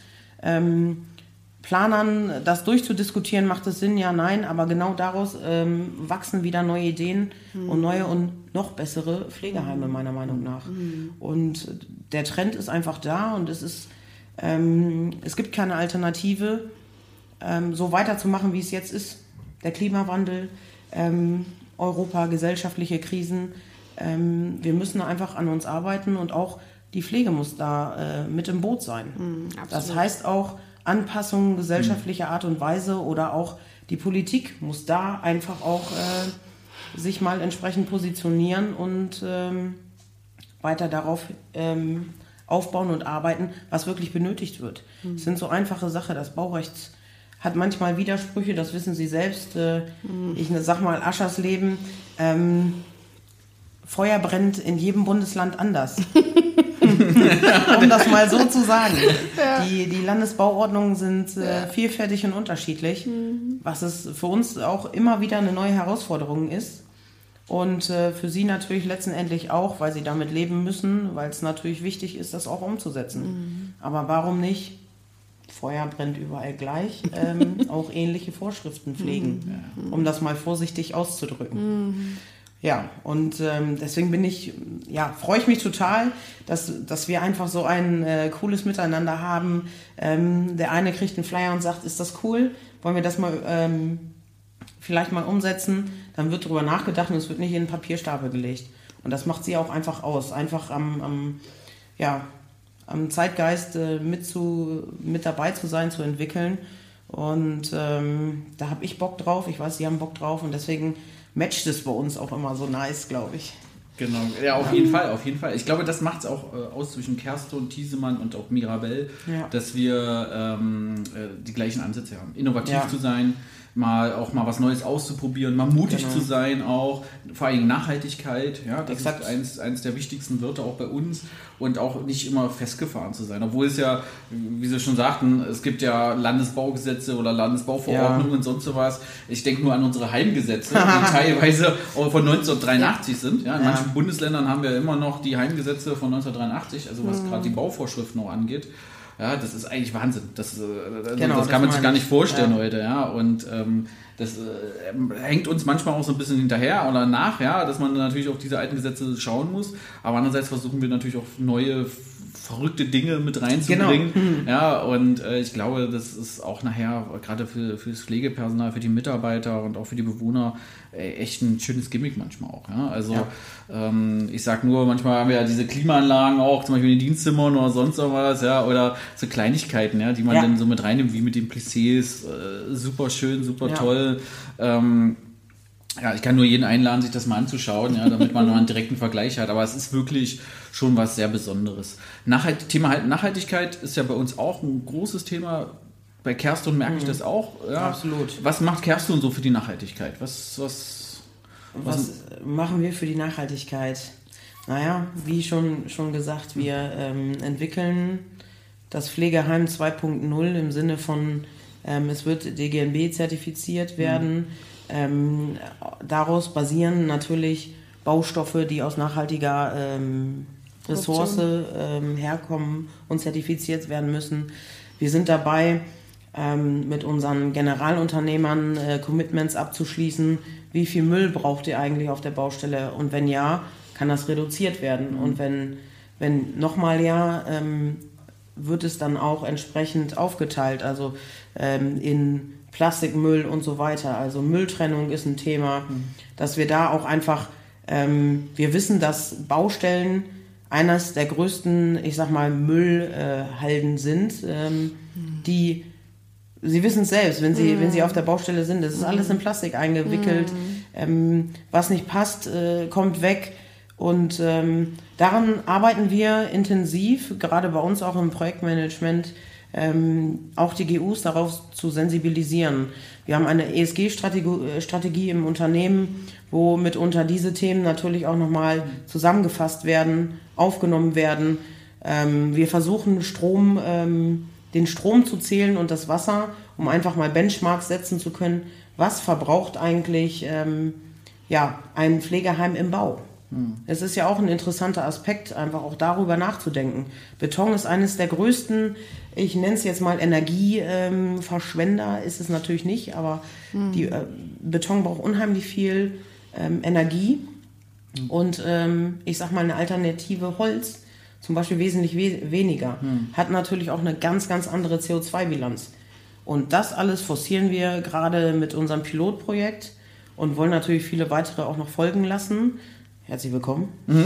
Planern das durchzudiskutieren, macht es Sinn, ja, nein, aber genau daraus wachsen wieder neue Ideen und neue und noch bessere Pflegeheime, meiner Meinung nach. Und der Trend ist einfach da und es gibt keine Alternative, so weiterzumachen, wie es jetzt ist. Der Klimawandel, Europa, gesellschaftliche Krisen. Wir müssen einfach an uns arbeiten und auch die Pflege muss da mit im Boot sein. Das heißt auch Anpassungen gesellschaftlicher Art und Weise oder auch die Politik muss da einfach auch sich mal entsprechend positionieren und weiter darauf aufbauen und arbeiten, was wirklich benötigt wird. Es sind so einfache Sachen. Das Baurecht hat manchmal Widersprüche, das wissen Sie selbst. Ich sag mal, Aschersleben, Feuer brennt in jedem Bundesland anders. um das mal so zu sagen. Ja. Die Landesbauordnungen sind vielfältig und unterschiedlich, was es für uns auch immer wieder eine neue Herausforderung ist. Und für sie natürlich letztendlich auch, weil sie damit leben müssen, weil es natürlich wichtig ist, das auch umzusetzen. Aber warum nicht? Feuer brennt überall gleich, auch ähnliche Vorschriften pflegen, um das mal vorsichtig auszudrücken. Ja, und deswegen freue ich mich total, dass wir einfach so ein cooles Miteinander haben. Der eine kriegt einen Flyer und sagt, ist das cool? Wollen wir das mal vielleicht mal umsetzen? Dann wird darüber nachgedacht und es wird nicht in einen Papierstapel gelegt. Und das macht sie auch einfach aus. Einfach am Zeitgeist mit dabei zu sein, zu entwickeln. Und da habe ich Bock drauf. Ich weiß, Sie haben Bock drauf. Und deswegen matcht es bei uns auch immer so nice, glaube ich. Genau, ja, auf jeden Fall. Ich glaube, das macht es auch aus zwischen Kerstin, Thiesemann und auch Mirabell, dass wir die gleichen Ansätze haben. Innovativ zu sein, mal was Neues auszuprobieren, mal mutig zu sein auch, vor allem Nachhaltigkeit, das ist eins der wichtigsten Wörter auch bei uns und auch nicht immer festgefahren zu sein, obwohl es ja, wie Sie schon sagten, es gibt ja Landesbaugesetze oder Landesbauverordnungen und sonst sowas. Ich denke nur an unsere Heimgesetze, die teilweise auch von 1983 sind. Ja, in manchen Bundesländern haben wir immer noch die Heimgesetze von 1983, also was gerade die Bauvorschriften noch angeht. Ja, das ist eigentlich Wahnsinn. Das kann man sich gar nicht vorstellen heute. Ja. Und das hängt uns manchmal auch so ein bisschen hinterher oder nach, dass man natürlich auf diese alten Gesetze schauen muss. Aber andererseits versuchen wir natürlich auch neue, verrückte Dinge mit reinzubringen. Genau. Ja, und ich glaube, das ist auch nachher, gerade fürs Pflegepersonal, für die Mitarbeiter und auch für die Bewohner, echt ein schönes Gimmick manchmal auch. Ja? Also ich sag nur, manchmal haben wir ja diese Klimaanlagen auch, zum Beispiel in den Dienstzimmern oder sonst was, oder so Kleinigkeiten, die man dann so mit reinnimmt, wie mit den Plissés, super schön, super toll. Ich kann nur jeden einladen, sich das mal anzuschauen, damit man mal einen direkten Vergleich hat. Aber es ist wirklich schon was sehr Besonderes. Thema Nachhaltigkeit ist ja bei uns auch ein großes Thema. Bei Kerstin merke ich das auch. Ja. Absolut. Was macht Kerstin so für die Nachhaltigkeit? Was machen wir für die Nachhaltigkeit? Naja, wie schon gesagt, wir entwickeln das Pflegeheim 2.0 im Sinne von, es wird DGNB zertifiziert werden. Daraus basieren natürlich Baustoffe, die aus nachhaltiger Ressource herkommen und zertifiziert werden müssen. Wir sind dabei, mit unseren Generalunternehmern Commitments abzuschließen, wie viel Müll braucht ihr eigentlich auf der Baustelle und wenn ja, kann das reduziert werden und wenn nochmal wird es dann auch entsprechend aufgeteilt, also in Plastikmüll und so weiter. Also Mülltrennung ist ein Thema, dass wir da auch einfach, wir wissen, dass Baustellen eines der größten, ich sag mal, Müllhalden sind, die, Sie wissen es selbst, wenn Sie auf der Baustelle sind, das ist alles in Plastik eingewickelt, was nicht passt, kommt weg. Und daran arbeiten wir intensiv, gerade bei uns auch im Projektmanagement, auch die GUs darauf zu sensibilisieren. Wir haben eine ESG-Strategie im Unternehmen, wo mitunter diese Themen natürlich auch nochmal zusammengefasst werden, aufgenommen werden. Wir versuchen den Strom zu zählen und das Wasser, um einfach mal Benchmarks setzen zu können, was verbraucht eigentlich ein Pflegeheim im Bau. Es ist ja auch ein interessanter Aspekt, einfach auch darüber nachzudenken. Beton ist eines der größten, ich nenne es jetzt mal Energieverschwender, ist es natürlich nicht, aber Beton braucht unheimlich viel Energie und ich sag mal eine Alternative Holz, zum Beispiel wesentlich weniger, hat natürlich auch eine ganz, ganz andere CO2-Bilanz. Und das alles forcieren wir gerade mit unserem Pilotprojekt und wollen natürlich viele weitere auch noch folgen lassen. Herzlich willkommen.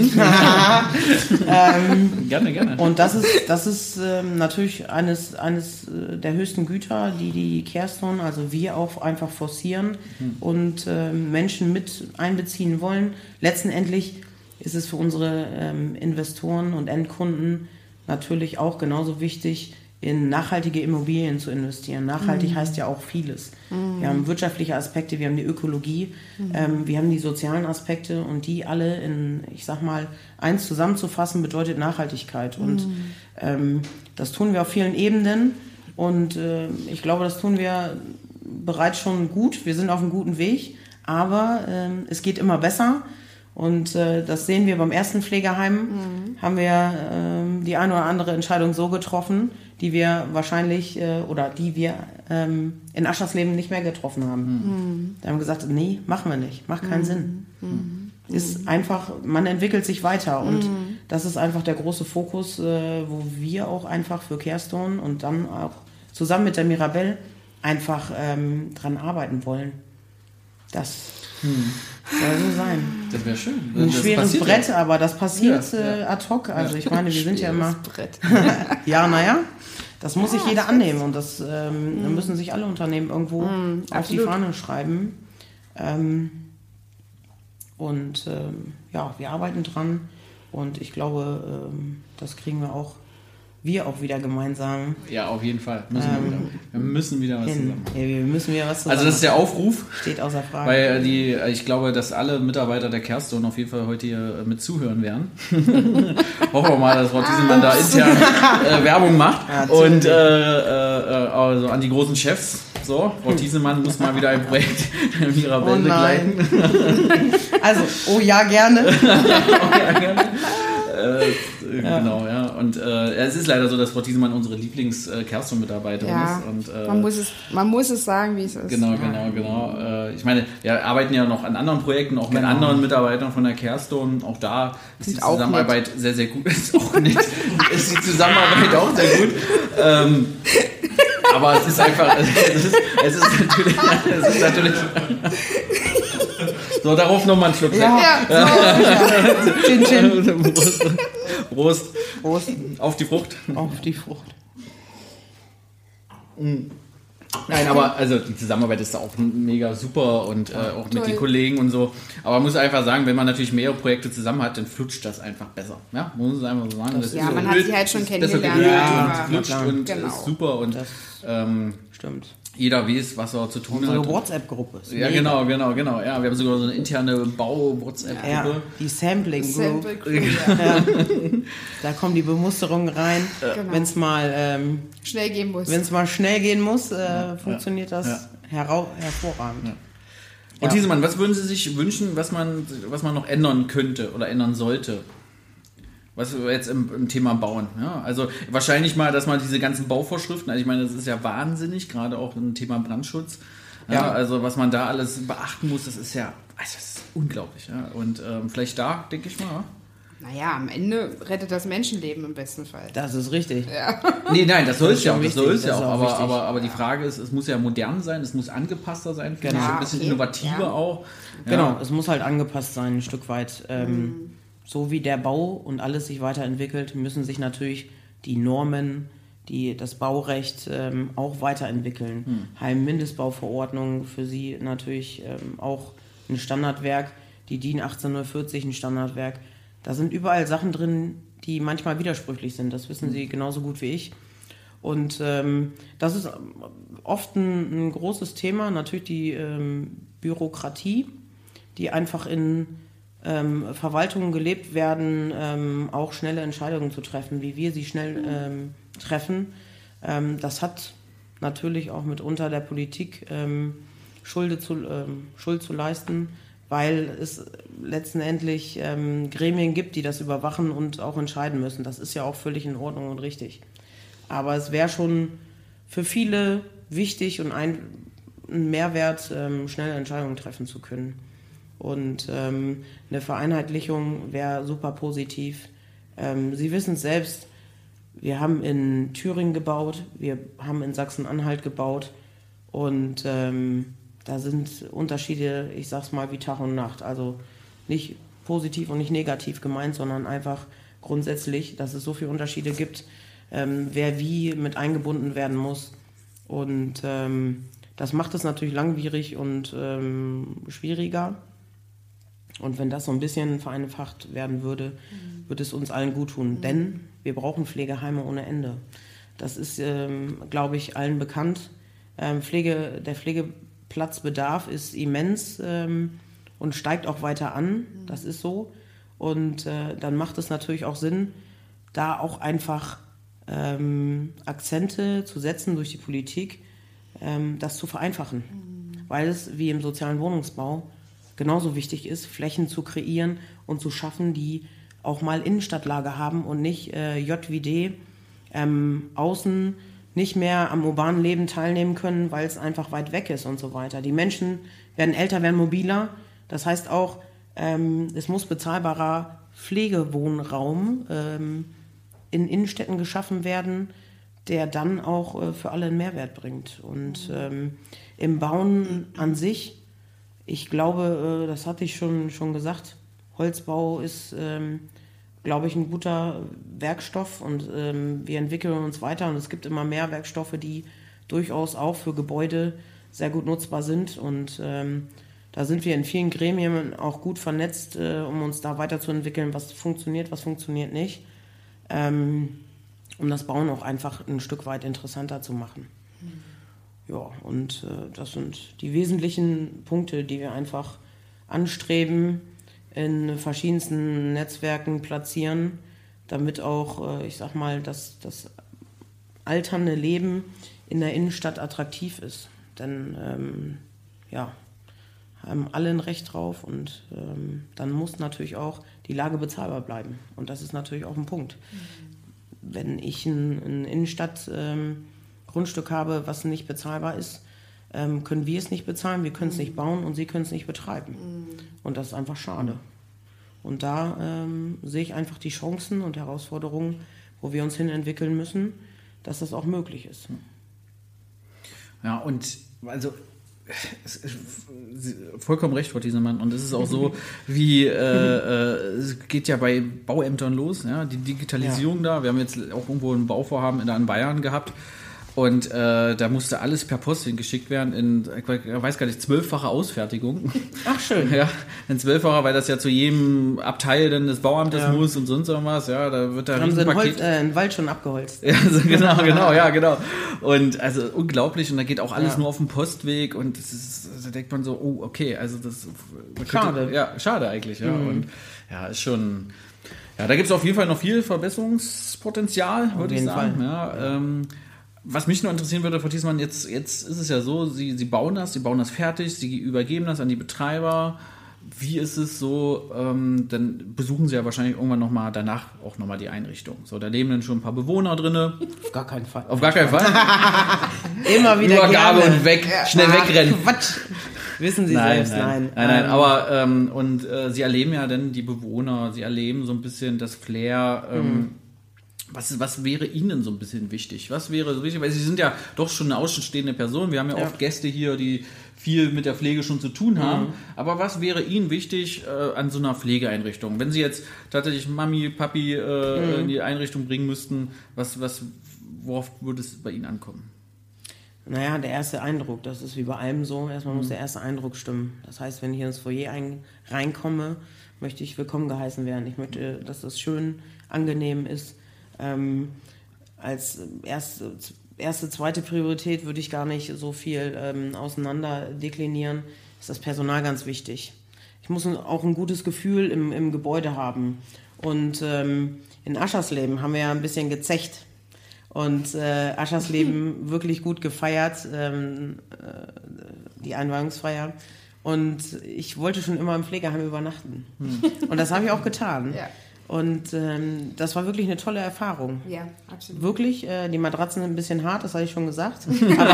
Gerne. Und das ist natürlich eines der höchsten Güter, die Kerstin, also wir auch einfach forcieren und Menschen mit einbeziehen wollen. Letztendlich ist es für unsere Investoren und Endkunden natürlich auch genauso wichtig, in nachhaltige Immobilien zu investieren. Nachhaltig heißt ja auch vieles. Wir haben wirtschaftliche Aspekte, wir haben die Ökologie, wir haben die sozialen Aspekte und die alle in, ich sag mal, eins zusammenzufassen, bedeutet Nachhaltigkeit. Und das tun wir auf vielen Ebenen und ich glaube, das tun wir bereits schon gut. Wir sind auf einem guten Weg, aber es geht immer besser. Und das sehen wir beim ersten Pflegeheim, haben wir die eine oder andere Entscheidung so getroffen, die wir wahrscheinlich die wir in Aschersleben nicht mehr getroffen haben. Da haben wir gesagt, nee, machen wir nicht, macht keinen Sinn. Ist einfach, man entwickelt sich weiter und das ist einfach der große Fokus, wo wir auch einfach für Carestone und dann auch zusammen mit der Mirabelle einfach dran arbeiten wollen. Das soll so sein. Das wäre schön. Ein das schweres Brett, ja. Aber das passiert ad hoc. Also ich meine, wir sind ja immer... Brett. Ja, naja, das muss sich jeder annehmen und das müssen sich alle Unternehmen irgendwo auf die Fahne schreiben. Wir arbeiten dran und ich glaube, das kriegen wir auch wieder gemeinsam. Ja, auf jeden Fall. Wir müssen wieder was zusammen machen. Ja, wir müssen wieder was zusammen. Also das ist der Aufruf. Steht außer Frage. Weil ich glaube, dass alle Mitarbeiter der Carestone auf jeden Fall heute hier mit zuhören werden. Hoffen wir mal, dass Frau Thiesemann da intern Werbung macht. Ja, und also an die großen Chefs. So, Frau Thiesemann muss mal wieder ein Projekt in ihrer Welt begleiten. Also, oh ja, gerne. Genau, ja. Und es ist leider so, dass Frau Thiesemann unsere Lieblings-Carestone-Mitarbeiterin ist. Und, man muss es sagen, wie es ist. Genau. Ich meine, wir arbeiten ja noch an anderen Projekten, auch mit anderen Mitarbeitern von der Carestone. Auch da ist die Zusammenarbeit sehr, sehr gut. Ist die Zusammenarbeit auch sehr gut. Aber es ist einfach, es ist natürlich so, darauf nochmal einen Schluck. Prost. Auf die Frucht. Nein, aber also die Zusammenarbeit ist da auch mega super und auch mit den Kollegen und so. Aber man muss einfach sagen, wenn man natürlich mehrere Projekte zusammen hat, dann flutscht das einfach besser. Ja, man muss es einfach so sagen. Man hat sie halt schon kennengelernt. Und flutscht und ist super und stimmt. Jeder weiß, was er zu tun hat. So eine WhatsApp-Gruppe. Ja, genau. Ja, wir haben sogar so eine interne Bau-WhatsApp-Gruppe. Ja, die Sampling-Group. Ja. Da kommen die Bemusterungen rein. Genau. Wenn es mal schnell gehen muss. Funktioniert das hervorragend. Ja. Und Thiesemann, was würden Sie sich wünschen, was man noch ändern könnte oder ändern sollte? Was wir jetzt im Thema Bauen. Ja? Also wahrscheinlich mal, dass man diese ganzen Bauvorschriften, also ich meine, das ist ja wahnsinnig, gerade auch im Thema Brandschutz. Ja. Also was man da alles beachten muss, das ist unglaublich. Ja? Und vielleicht da, denke ich mal. Naja, am Ende rettet das Menschenleben im besten Fall. Das ist richtig. Ja. Nein, das soll es ja auch. Aber die Frage ist, es muss ja modern sein, es muss angepasster sein, ein bisschen innovativer auch. Ja. Genau, es muss halt angepasst sein, ein Stück weit. So wie der Bau und alles sich weiterentwickelt, müssen sich natürlich die Normen, das Baurecht auch weiterentwickeln. Heimmindestbauverordnung für Sie natürlich auch ein Standardwerk, die DIN 1840 ein Standardwerk. Da sind überall Sachen drin, die manchmal widersprüchlich sind. Das wissen Sie genauso gut wie ich. Und das ist oft ein großes Thema, natürlich die Bürokratie, die einfach in Verwaltungen gelebt werden, auch schnelle Entscheidungen zu treffen, wie wir sie schnell treffen. Das hat natürlich auch mitunter der Politik Schuld zu leisten, weil es letztendlich Gremien gibt, die das überwachen und auch entscheiden müssen. Das ist ja auch völlig in Ordnung und richtig. Aber es wäre schon für viele wichtig und ein Mehrwert, schnelle Entscheidungen treffen zu können. Und eine Vereinheitlichung wäre super positiv. Sie wissen es selbst, wir haben in Thüringen gebaut, wir haben in Sachsen-Anhalt gebaut und da sind Unterschiede, ich sag's mal, wie Tag und Nacht. Also nicht positiv und nicht negativ gemeint, sondern einfach grundsätzlich, dass es so viele Unterschiede gibt, wer wie mit eingebunden werden muss. Und das macht es natürlich langwierig und schwieriger. Und wenn das so ein bisschen vereinfacht werden würde, würde es uns allen gut tun. Denn wir brauchen Pflegeheime ohne Ende. Das ist, glaube ich, allen bekannt. Der Pflegeplatzbedarf ist immens und steigt auch weiter an. Das ist so. Und dann macht es natürlich auch Sinn, da auch einfach Akzente zu setzen durch die Politik, das zu vereinfachen. Weil es, wie im sozialen Wohnungsbau, genauso wichtig ist, Flächen zu kreieren und zu schaffen, die auch mal Innenstadtlage haben und nicht JWD außen nicht mehr am urbanen Leben teilnehmen können, weil es einfach weit weg ist und so weiter. Die Menschen werden älter, werden mobiler. Das heißt auch, es muss bezahlbarer Pflegewohnraum in Innenstädten geschaffen werden, der dann auch für alle einen Mehrwert bringt. Und im Bauen an sich, ich glaube, das hatte ich schon gesagt, Holzbau ist, glaube ich, ein guter Werkstoff und wir entwickeln uns weiter und es gibt immer mehr Werkstoffe, die durchaus auch für Gebäude sehr gut nutzbar sind und da sind wir in vielen Gremien auch gut vernetzt, um uns da weiterzuentwickeln, was funktioniert nicht, um das Bauen auch einfach ein Stück weit interessanter zu machen. Ja, und das sind die wesentlichen Punkte, die wir einfach anstreben, in verschiedensten Netzwerken platzieren, damit auch, ich sag mal, das alternde Leben in der Innenstadt attraktiv ist. Denn, haben alle ein Recht drauf und dann muss natürlich auch die Lage bezahlbar bleiben. Und das ist natürlich auch ein Punkt. Wenn ich ein Innenstadt-Grundstück habe, was nicht bezahlbar ist, können wir es nicht bezahlen, wir können es nicht bauen und sie können es nicht betreiben. Und das ist einfach schade. Und da sehe ich einfach die Chancen und Herausforderungen, wo wir uns hin entwickeln müssen, dass das auch möglich ist. Ja, und also vollkommen recht, Frau Thiesemann. Und es ist auch so, wie es geht ja bei Bauämtern los, ja, die Digitalisierung da. Wir haben jetzt auch irgendwo ein Bauvorhaben in Bayern gehabt. Und da musste alles per Post hingeschickt werden in, ich weiß gar nicht, 12-fache Ausfertigung. Ach, schön. Ja, in 12-facher, weil das ja zu jedem Abteil dann des Bauamtes muss und sonst irgendwas. Ja, da wird da haben sie einen Wald schon abgeholzt. Ja, also genau. Und also unglaublich. Und da geht auch alles nur auf dem Postweg. Und das ist, da denkt man so, oh, okay, also das... Schade. Ja, schade eigentlich. Ja. Und ja, ist schon... Ja, da gibt es auf jeden Fall noch viel Verbesserungspotenzial, würde ich sagen. Ja, was mich nur interessieren würde, Frau Thiesemann, jetzt ist es ja so, Sie bauen das fertig, Sie übergeben das an die Betreiber. Wie ist es so, dann besuchen Sie ja wahrscheinlich irgendwann danach auch nochmal die Einrichtung. So, da leben dann schon ein paar Bewohner drin. Auf gar keinen Fall. Auf gar keinen Fall? Immer wieder Übergabe gerne. Und weg, schnell wegrennen. Quatsch. Wissen Sie selbst, nein. Nein, aber Sie erleben ja dann die Bewohner, Sie erleben so ein bisschen das Flair. Was wäre Ihnen so ein bisschen wichtig? Was wäre so wichtig? Weil Sie sind ja doch schon eine außenstehende Person. Wir haben ja oft Gäste hier, die viel mit der Pflege schon zu tun haben. Aber was wäre Ihnen wichtig an so einer Pflegeeinrichtung? Wenn Sie jetzt tatsächlich Mami, Papi in die Einrichtung bringen müssten, worauf würde es bei Ihnen ankommen? Naja, der erste Eindruck, das ist wie bei allem so. Erstmal muss der erste Eindruck stimmen. Das heißt, wenn ich ins Foyer reinkomme, möchte ich willkommen geheißen werden. Ich möchte, dass das schön, angenehm ist. Als erste, zweite Priorität würde ich gar nicht so viel auseinander deklinieren. Ist das Personal ganz wichtig. Ich muss auch ein gutes Gefühl im Gebäude haben. Und in Aschersleben haben wir ja ein bisschen gezecht. Und Aschersleben wirklich gut gefeiert, die Einweihungsfeier. Und ich wollte schon immer im Pflegeheim übernachten. Und das habe ich auch getan. Ja. Und das war wirklich eine tolle Erfahrung. Ja, absolut. Wirklich, die Matratzen sind ein bisschen hart, das habe ich schon gesagt.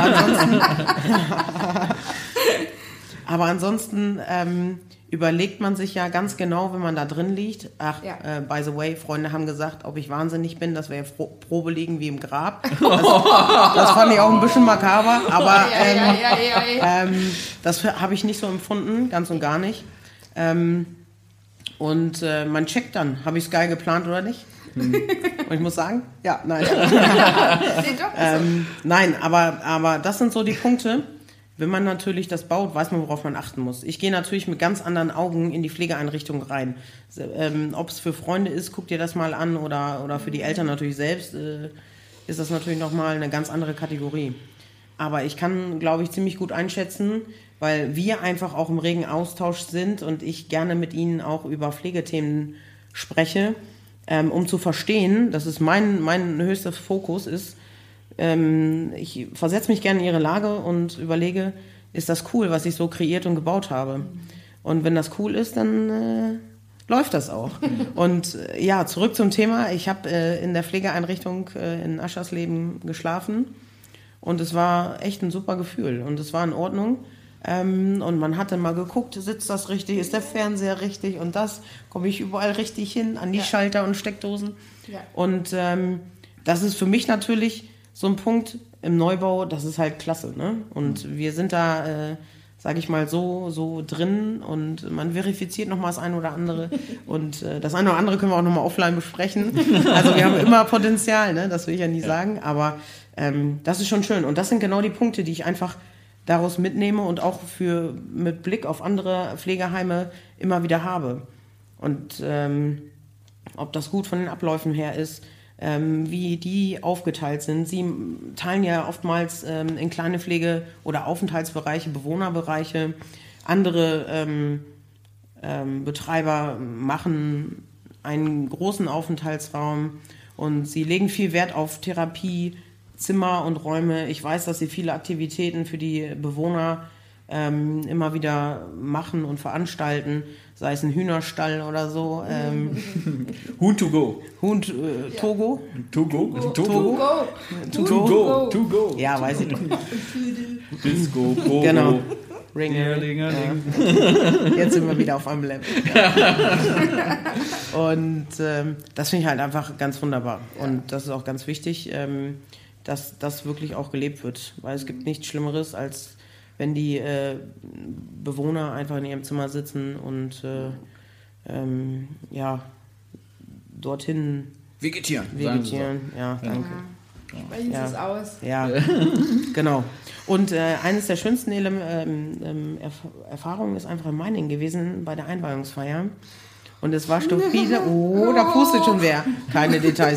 Aber ansonsten überlegt man sich ja ganz genau, wenn man da drin liegt. By the way, Freunde haben gesagt, ob ich wahnsinnig bin, dass wir ja Probe liegen wie im Grab. Das fand ich auch ein bisschen makaber, aber das habe ich nicht so empfunden, ganz und gar nicht. Und man checkt dann, habe ich es geil geplant oder nicht? Und ich muss sagen, nein. Nein, aber das sind so die Punkte. Wenn man natürlich das baut, weiß man, worauf man achten muss. Ich gehe natürlich mit ganz anderen Augen in die Pflegeeinrichtung rein. Ob es für Freunde ist, guck dir das mal an oder für die Eltern natürlich selbst. ist das natürlich nochmal eine ganz andere Kategorie. Aber ich kann, glaube ich, ziemlich gut einschätzen, weil wir einfach auch im regen Austausch sind und ich gerne mit ihnen auch über Pflegethemen spreche, um zu verstehen, dass es mein höchster Fokus ist. Ich versetze mich gerne in ihre Lage und überlege, ist das cool, was ich so kreiert und gebaut habe? Und wenn das cool ist, dann läuft das auch. Und ja, zurück zum Thema. Ich habe in der Pflegeeinrichtung in Aschersleben geschlafen und es war echt ein super Gefühl und es war in Ordnung. Und man hat dann mal geguckt, sitzt das richtig, ist der Fernseher richtig und das, komme ich überall richtig hin, an die Schalter und Steckdosen. Ja. Und das ist für mich natürlich so ein Punkt im Neubau, das ist halt klasse. Ne? Und wir sind da, sage ich mal, so drin und man verifiziert nochmal das eine oder andere und das eine oder andere können wir auch nochmal offline besprechen. Also wir haben immer Potenzial, ne? Das will ich ja nie sagen, aber das ist schon schön. Und das sind genau die Punkte, die ich einfach daraus mitnehme und auch mit Blick auf andere Pflegeheime immer wieder habe. Und ob das gut von den Abläufen her ist, wie die aufgeteilt sind. Sie teilen ja oftmals in kleine Pflege- oder Aufenthaltsbereiche, Bewohnerbereiche. Andere Betreiber machen einen großen Aufenthaltsraum und sie legen viel Wert auf Therapie, Zimmer und Räume. Ich weiß, dass sie viele Aktivitäten für die Bewohner immer wieder machen und veranstalten, sei es ein Hühnerstall oder so. Huhn to go. Togo? To go. Ja, weiß ich noch. Disco, Pogo. Genau. Ringelingeling. Ja. Jetzt sind wir wieder auf einem Level. Und das finde ich halt einfach ganz wunderbar. Und das ist auch ganz wichtig, dass das wirklich auch gelebt wird. Weil es gibt nichts Schlimmeres, als wenn die Bewohner einfach in ihrem Zimmer sitzen und dorthin vegetieren. Ja, danke. Sprechen Sie es aus. Ja, genau. Und eines der schönsten Erfahrungen ist einfach in Meiningen gewesen bei der Einweihungsfeier. Und es war stupide. Oh, da pustet schon wer. Keine Details.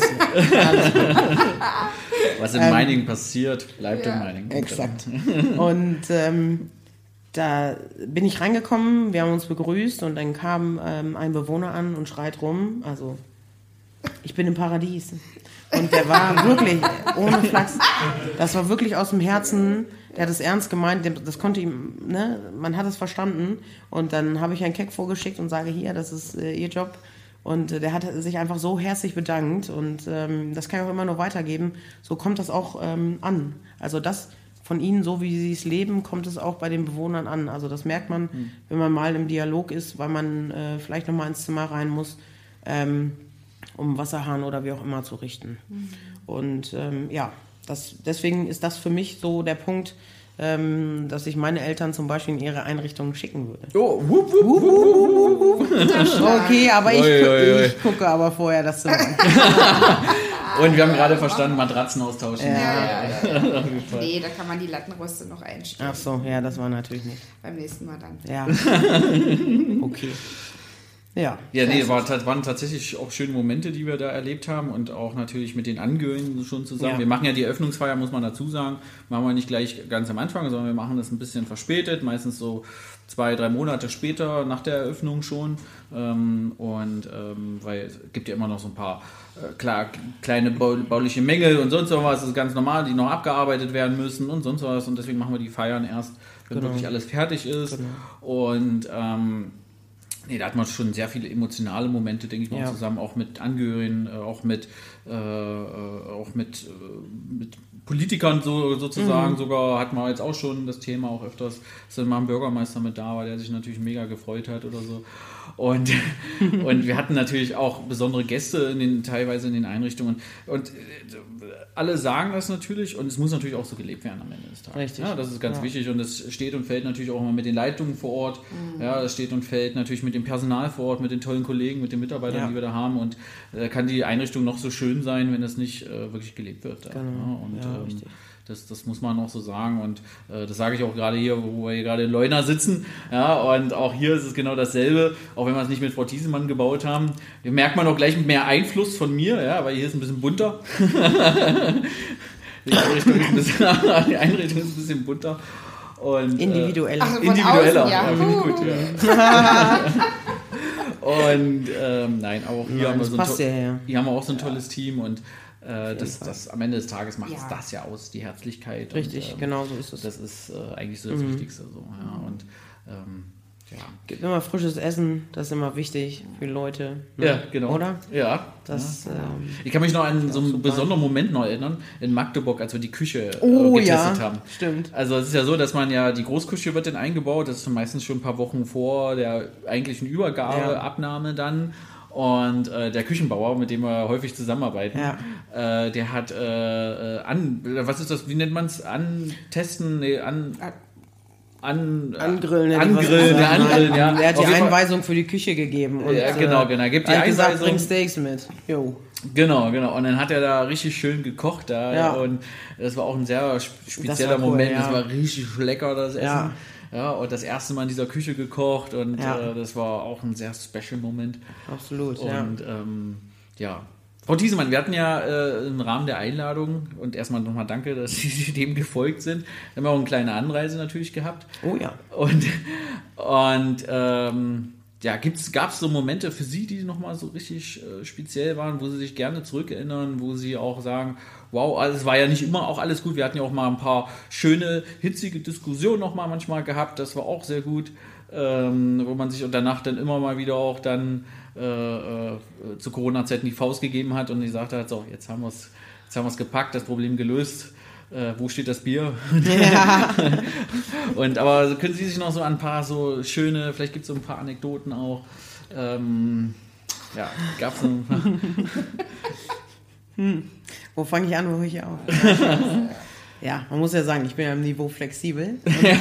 Was in Meiningen passiert, bleibt in Meiningen. Exakt. Und da bin ich reingekommen, wir haben uns begrüßt und dann kam ein Bewohner an und schreit rum. Also, ich bin im Paradies. Und der war wirklich, ohne Flachs, das war wirklich aus dem Herzen, der hat es ernst gemeint, das konnte ihm, ne, man hat es verstanden. Und dann habe ich einen Keck vorgeschickt und sage, hier, das ist Ihr Job. Und der hat sich einfach so herzlich bedankt und das kann ich auch immer nur weitergeben. So kommt das auch an. Also das von Ihnen, so wie Sie es leben, kommt es auch bei den Bewohnern an. Also das merkt man, wenn man mal im Dialog ist, weil man vielleicht nochmal ins Zimmer rein muss, um Wasserhahn oder wie auch immer zu richten. Und deswegen ist das für mich so der Punkt, dass ich meine Eltern zum Beispiel in ihre Einrichtungen schicken würde. Oh, wupp, wupp, wupp, wupp. Okay, aber ich gucke aber vorher das Zimmer an. Und wir haben gerade verstanden, Matratzen austauschen. Ja. Nee, da kann man die Lattenroste noch einstellen. Ach so, ja, das war natürlich nicht. Beim nächsten Mal dann. Ja. Okay. Ja. Ja, nee, waren tatsächlich auch schöne Momente, die wir da erlebt haben und auch natürlich mit den Angehörigen schon zusammen. Ja. Wir machen ja die Eröffnungsfeier, muss man dazu sagen, machen wir nicht gleich ganz am Anfang, sondern wir machen das ein bisschen verspätet, meistens so 2-3 Monate später nach der Eröffnung schon. Weil es gibt ja immer noch so ein paar kleine bauliche Mängel und sonst was, das ist ganz normal, die noch abgearbeitet werden müssen und sonst was. Und deswegen machen wir die Feiern erst, wenn wirklich alles fertig ist. Genau. Und da hat man schon sehr viele emotionale Momente, denke ich mal, zusammen, auch mit Angehörigen, auch mit Politikern sozusagen, sogar hatten wir jetzt auch schon das Thema auch öfters, dass dann mal ein Bürgermeister mit da war, der sich natürlich mega gefreut hat oder so. Und wir hatten natürlich auch besondere Gäste teilweise in den Einrichtungen. Und alle sagen das natürlich und es muss natürlich auch so gelebt werden am Ende des Tages. Richtig. Ja, das ist ganz wichtig und es steht und fällt natürlich auch immer mit den Leitungen vor Ort. Ja, es steht und fällt natürlich mit dem Personal vor Ort, mit den tollen Kollegen, mit den Mitarbeitern, die wir da haben. Und da kann die Einrichtung noch so schön sein, wenn es nicht wirklich gelebt wird. Genau. Ja, und Das muss man noch so sagen und das sage ich auch gerade hier, wo wir hier gerade in Leuna sitzen. Ja, und auch hier ist es genau dasselbe, auch wenn wir es nicht mit Frau Thiesemann gebaut haben. Hier merkt man auch gleich mehr Einfluss von mir, ja, weil hier ist ein bisschen bunter. Die Einrichtung ist ein bisschen bunter. Und, individueller. Außen, ja. Gut, ja. Und nein, auch hier haben wir hier haben wir auch so ein tolles Team und das am Ende des Tages macht es das ja aus, die Herzlichkeit. Richtig, und, genau so ist es. Das ist eigentlich so das Wichtigste. So, ja. Und gibt immer frisches Essen, das ist immer wichtig für Leute. Ne? Ja, genau. Oder? Ja. Das, ich kann mich noch an so einen besonderen Moment noch erinnern, in Magdeburg, als wir die Küche getestet haben. Stimmt. Also es ist ja so, dass man ja, die Großküche wird dann eingebaut, das ist meistens schon ein paar Wochen vor der eigentlichen Übergabeabnahme dann. Und der Küchenbauer, mit dem wir häufig zusammenarbeiten, der hat was ist das, wie nennt man es? Angrillen, ja. Er hat die Einweisung für die Küche gegeben. Und, genau. Gibt die Einweisung. Gesagt, bring Steaks mit. Jo. Genau. Und dann hat er da richtig schön gekocht da. Ja. Und das war auch ein sehr spezieller Moment. Ja. Das war richtig lecker, das Essen. Ja, und das erste Mal in dieser Küche gekocht. Und das war auch ein sehr special Moment. Absolut, und, Frau Thiesemann, wir hatten ja im Rahmen der Einladung und erstmal nochmal danke, dass Sie dem gefolgt sind. Wir haben auch eine kleine Anreise natürlich gehabt. Oh ja. Und gab es so Momente für Sie, die nochmal so richtig speziell waren, wo Sie sich gerne zurückerinnern, wo Sie auch sagen, wow, also es war ja nicht immer auch alles gut. Wir hatten ja auch mal ein paar schöne, hitzige Diskussionen nochmal manchmal gehabt. Das war auch sehr gut, wo man sich danach dann immer mal wieder auch dann zu Corona-Zeiten die Faust gegeben hat und die sagte halt so, jetzt haben wir es gepackt, das Problem gelöst, wo steht das Bier? Ja. Aber können Sie sich noch so an ein paar so schöne, vielleicht gibt es so ein paar Anekdoten auch, gab es so ein paar? Wo fange ich an, wo ich auf? Ja, man muss ja sagen, ich bin ja im Niveau flexibel.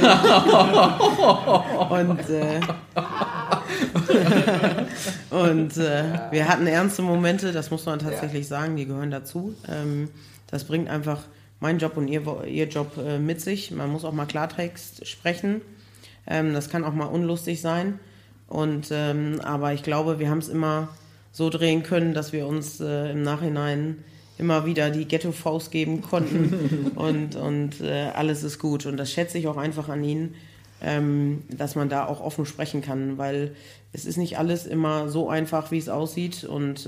Und wir hatten ernste Momente, das muss man tatsächlich sagen, die gehören dazu. Das bringt einfach mein Job und ihr Job mit sich. Man muss auch mal Klartext sprechen. Das kann auch mal unlustig sein. Aber ich glaube, wir haben es immer so drehen können, dass wir uns im Nachhinein immer wieder die Ghetto-Faust geben konnten und alles ist gut. Und das schätze ich auch einfach an Ihnen, dass man da auch offen sprechen kann, weil es ist nicht alles immer so einfach, wie es aussieht. Und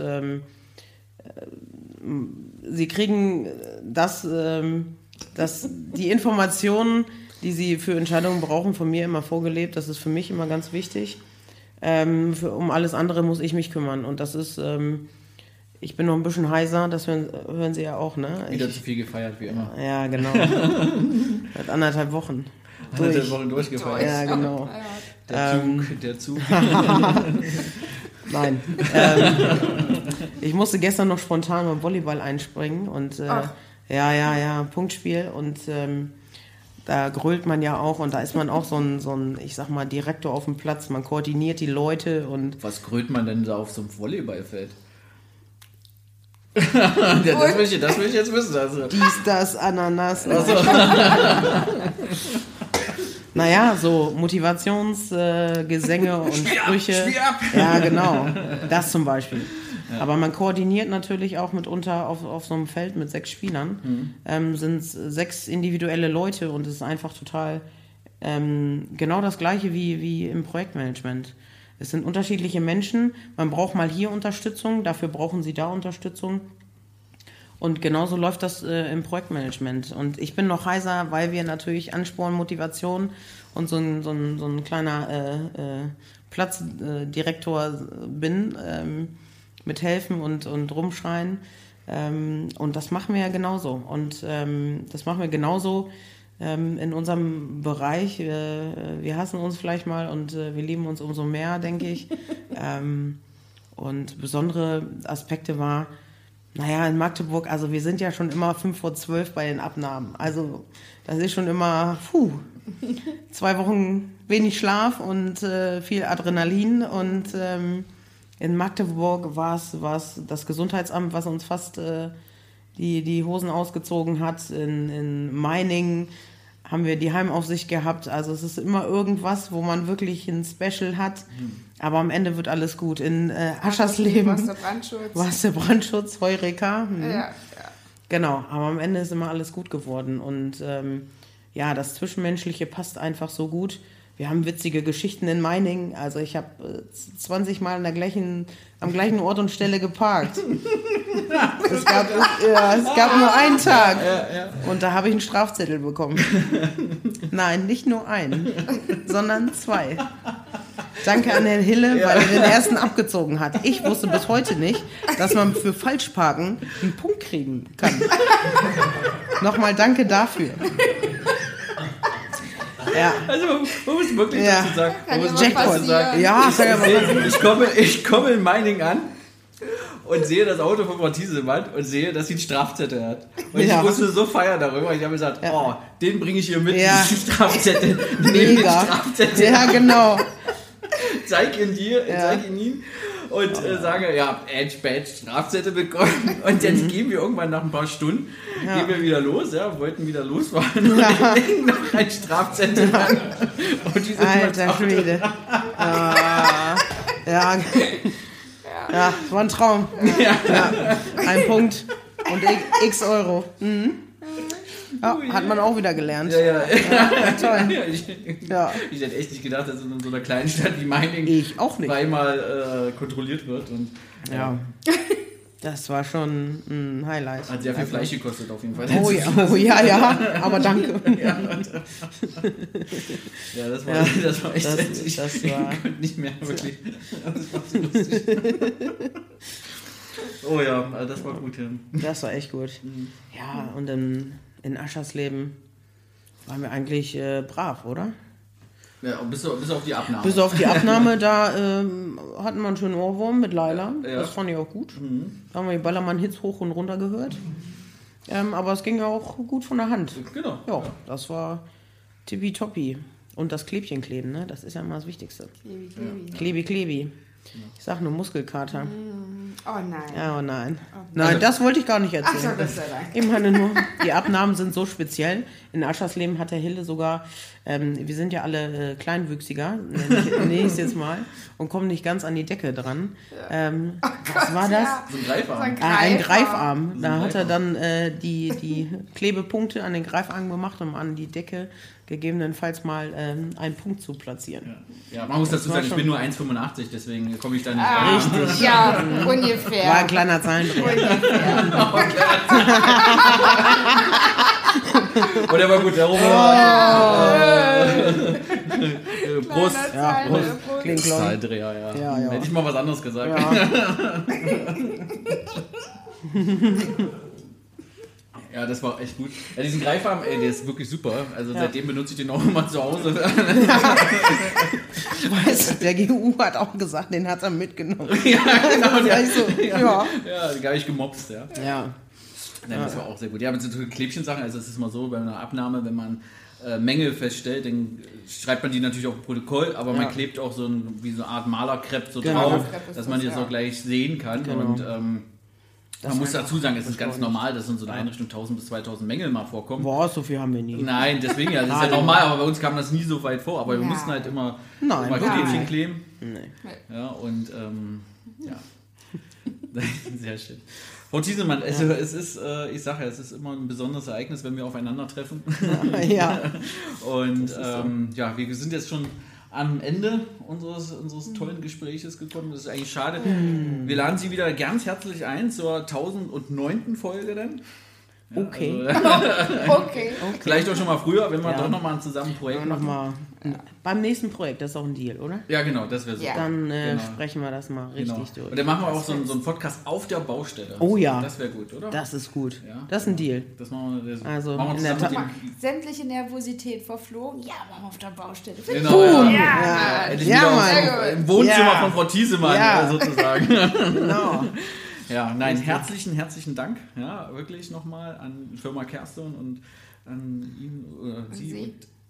Sie kriegen die Informationen, die Sie für Entscheidungen brauchen, von mir immer vorgelebt. Das ist für mich immer ganz wichtig. Um alles andere muss ich mich kümmern. Und das ist... ich bin noch ein bisschen heiser, das hören Sie ja auch, ne? Wieder zu viel gefeiert, wie immer. Ja, genau. Seit 1,5 Wochen. 1,5 Wochen durchgefeiert. Ja, genau. Der Zug. Nein. Ich musste gestern noch spontan beim Volleyball einspringen und Punktspiel und da grölt man ja auch und da ist man auch so ein, ich sag mal, Direktor auf dem Platz. Man koordiniert die Leute und... Was grölt man denn da auf so einem Volleyballfeld? Das will ich jetzt wissen. Also. Dies, das, Ananas. Also. Naja, so Motivationsgesänge und Sprüche. Spiel ab. Ja, genau. Das zum Beispiel. Ja. Aber man koordiniert natürlich auch mitunter auf so einem Feld mit 6 Spielern. Sind 6 individuelle Leute und es ist einfach total genau das Gleiche wie im Projektmanagement. Es sind unterschiedliche Menschen. Man braucht mal hier Unterstützung, dafür brauchen sie da Unterstützung. Und genauso läuft das im Projektmanagement. Und ich bin noch heiser, weil wir natürlich Ansporn, Motivation und so ein kleiner Platzdirektor bin, mit helfen und rumschreien. Und das machen wir ja genauso. Und das machen wir genauso in unserem Bereich. Wir hassen uns vielleicht mal und wir lieben uns umso mehr, denke ich. Und besondere Aspekte war, naja, in Magdeburg, also wir sind ja schon immer 11:55 bei den Abnahmen. Also das ist schon immer, 2 Wochen wenig Schlaf und viel Adrenalin. Und in Magdeburg war es das Gesundheitsamt, was uns fast die Hosen ausgezogen hat. In Meiningen haben wir die Heimaufsicht gehabt. Also es ist immer irgendwas, wo man wirklich ein Special hat. Aber am Ende wird alles gut. In Aschersleben war es der Brandschutz, Heureka. Ja. Genau, aber am Ende ist immer alles gut geworden. Und das Zwischenmenschliche passt einfach so gut. Wir haben witzige Geschichten in Meiningen. Also ich habe 20 Mal am gleichen Ort und Stelle geparkt. Es gab nur einen Tag. Und da habe ich einen Strafzettel bekommen. Nein, nicht nur einen, sondern 2. Danke an Herrn Hille, weil er den ersten abgezogen hat. Ich wusste bis heute nicht, dass man für Falschparken einen Punkt kriegen kann. Nochmal danke dafür. Ja. Also man muss wirklich dazu sagen. Jackpot. Ja, ich komme in Meiningen an und sehe das Auto von Frau Thiesemann und sehe, dass sie einen Strafzettel hat. Und ich musste so feiern darüber. Ich habe gesagt, den bringe ich hier mit, diesen Strafzettel. Mega. Strafzettel. Ja, genau. Zeig ihn ihm und sage, Badge, Strafzettel bekommen. Und dann gehen wir irgendwann nach ein paar Stunden, gehen wir wieder los, wollten wieder losfahren und legen noch einen Strafzettel an. Und diese Alter Schwede. Ja, das war ein Traum. Ja. Ein Punkt und x Euro. Mhm. Ja, hat man auch wieder gelernt. Ja, toll. Ich hätte echt nicht gedacht, dass in so einer kleinen Stadt wie Meiningen zweimal kontrolliert wird. Und, das war schon ein Highlight. Hat sehr viel Fleisch gekostet auf jeden Fall. Oh ja, aber danke. Das war echt ich konnte nicht mehr wirklich. Das war so lustig. Oh ja, also das war gut. Das war echt gut. Ja, und in Aschersleben waren wir eigentlich brav, oder? Ja, bis auf die Abnahme. Bis auf die Abnahme, da hatten wir einen schönen Ohrwurm mit Laila. Ja. Das fand ich auch gut. Da haben wir die Ballermann-Hits hoch und runter gehört. Aber es ging ja auch gut von der Hand. Genau. Ja, das war tippitoppi. Und das Klebchen kleben, ne? Das ist ja immer das Wichtigste. Klebi. Ich sag nur Muskelkater. Oh nein. Ja, oh nein. Nein, das wollte ich gar nicht erzählen. Ach so, Gott sei Dank. Ich meine nur, die Abnahmen sind so speziell. In Aschersleben hat der Hilde sogar, wir sind ja alle kleinwüchsiger, nenne ich es jetzt mal, und kommen nicht ganz an die Decke dran. Was war das? So ein Greifarm. Ein Greifarm. Da hat er dann die Klebepunkte an den Greifarm gemacht, um an die Decke gegebenenfalls mal einen Punkt zu platzieren. Ja, man muss dazu sagen, ich bin nur 1,85, deswegen komme ich da nicht rein. Richtig. Ja, ungefähr. War ein kleiner Zahlendreher. Und der war gut, der Brust. Ja, Klingt Zahldreher, ja. Hätte ich mal was anderes gesagt. Ja, das war echt gut. Ja, diesen Greifarm, der ist wirklich super. Also seitdem benutze ich den auch immer zu Hause. Ich weiß, der GU hat auch gesagt, den hat er mitgenommen. Ja, genau. Den habe ich gemobst, ja. Ja. Nein, das war auch sehr gut. Ja, mit so Klebchensachen, also es ist mal so, bei einer Abnahme, wenn man Mängel feststellt, dann schreibt man die natürlich auf ein Protokoll, aber man klebt auch wie so eine Art Malerkrepp so drauf, dass man das auch gleich sehen kann. Genau. Und man muss dazu sagen, es ist ganz normal, dass in so einer Einrichtung 1000 bis 2000 Mängel mal vorkommen. Boah, so viel haben wir nie. Nein, deswegen das ist ja normal, aber bei uns kam das nie so weit vor. Aber wir mussten halt immer Klebchen kleben. Nee. Ja, und sehr schön. Frau Thiesemann, also es ist, ich sage ja, es ist immer ein besonderes Ereignis, wenn wir aufeinandertreffen. Ja. Und wir sind jetzt schon am Ende unseres tollen Gespräches gekommen. Das ist eigentlich schade. Wir laden Sie wieder ganz herzlich ein zur 1009. Folge dann. Ja, okay. Also, okay. Vielleicht auch schon mal früher, wenn wir doch nochmal ein Zusammenprojekt machen. Beim nächsten Projekt, das ist auch ein Deal, oder? Ja, genau, das wäre so. Ja. Dann sprechen wir das mal richtig durch. Und dann machen wir auch so einen Podcast auf der Baustelle. Oh ja. Das wäre gut, oder? Das ist gut. Ja. Das ist ein Deal. Das machen wir, also machen wir zusammen sämtliche Nervosität verflogen. Ja, machen wir auf der Baustelle. Genau. Endlich wieder im Wohnzimmer von Frau Thiesemann sozusagen. Genau. Ja, nein, herzlichen Dank, ja, wirklich nochmal an Firma Kerstin und an ihn oder Sie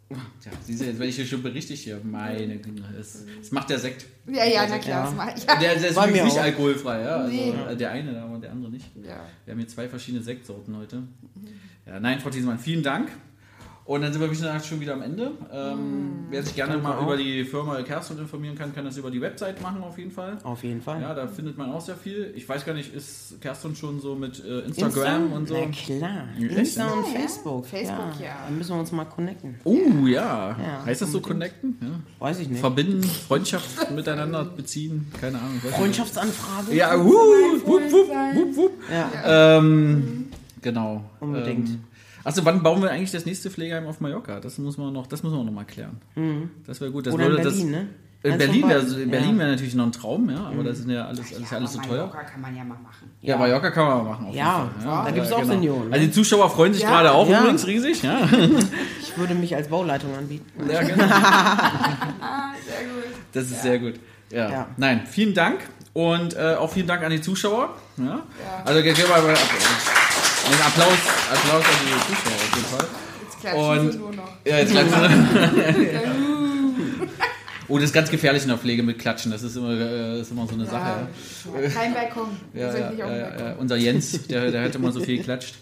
Ja, siehst du, jetzt werde ich hier schon berichtig hier. Meine Güte, das macht der Sekt. Ja, na klar. Ja. Der ist übrigens nicht alkoholfrei, ja. Also Nee. der eine, aber der andere nicht. Ja. Wir haben hier 2 verschiedene Sektsorten heute. Ja, nein, Frau Thiesemann, vielen Dank. Und dann sind wir schon wieder am Ende. Wer sich gerne mal über die Firma Kerston informieren kann das über die Website machen auf jeden Fall. Auf jeden Fall. Ja, da findet man auch sehr viel. Ich weiß gar nicht, ist Kerston schon so mit Instagram und so? Na klar. Echt? Insta und Facebook. Facebook, ja. Dann müssen wir uns mal connecten. Oh ja. Ja, Heißt das so connecten? Ja. Weiß ich nicht. Verbinden, Freundschaft miteinander beziehen, keine Ahnung. Freundschaftsanfrage? Ja, wupp. Ja. Genau. Unbedingt. Achso, wann bauen wir eigentlich das nächste Pflegeheim auf Mallorca? Das müssen wir noch mal klären. Das wäre gut. Das Oder in würde Berlin, ne? In Berlin wäre natürlich noch ein Traum, ja, aber das ist ja alles so teuer. Mallorca kann man ja mal machen. Ja, Mallorca kann man mal machen. Auf jeden Fall. Da gibt es auch Senioren. Also die Zuschauer freuen sich gerade auch übrigens riesig. Ja. Ich würde mich als Bauleitung anbieten. Ja, genau. Sehr gut. Das ist sehr gut. Ja. Nein, vielen Dank und auch vielen Dank an die Zuschauer. Ja. Also gehen wir mal einen Applaus an die Zuschauer auf jeden Fall. Jetzt klatschen sie nur noch. Ja, jetzt klatschen sie. Oh, das ist ganz gefährlich in der Pflege mit Klatschen. Das ist immer so eine Sache. Ja. Kein Balkon. Wir sind nicht auf dem Balkon. Unser Jens, der hat immer so viel geklatscht.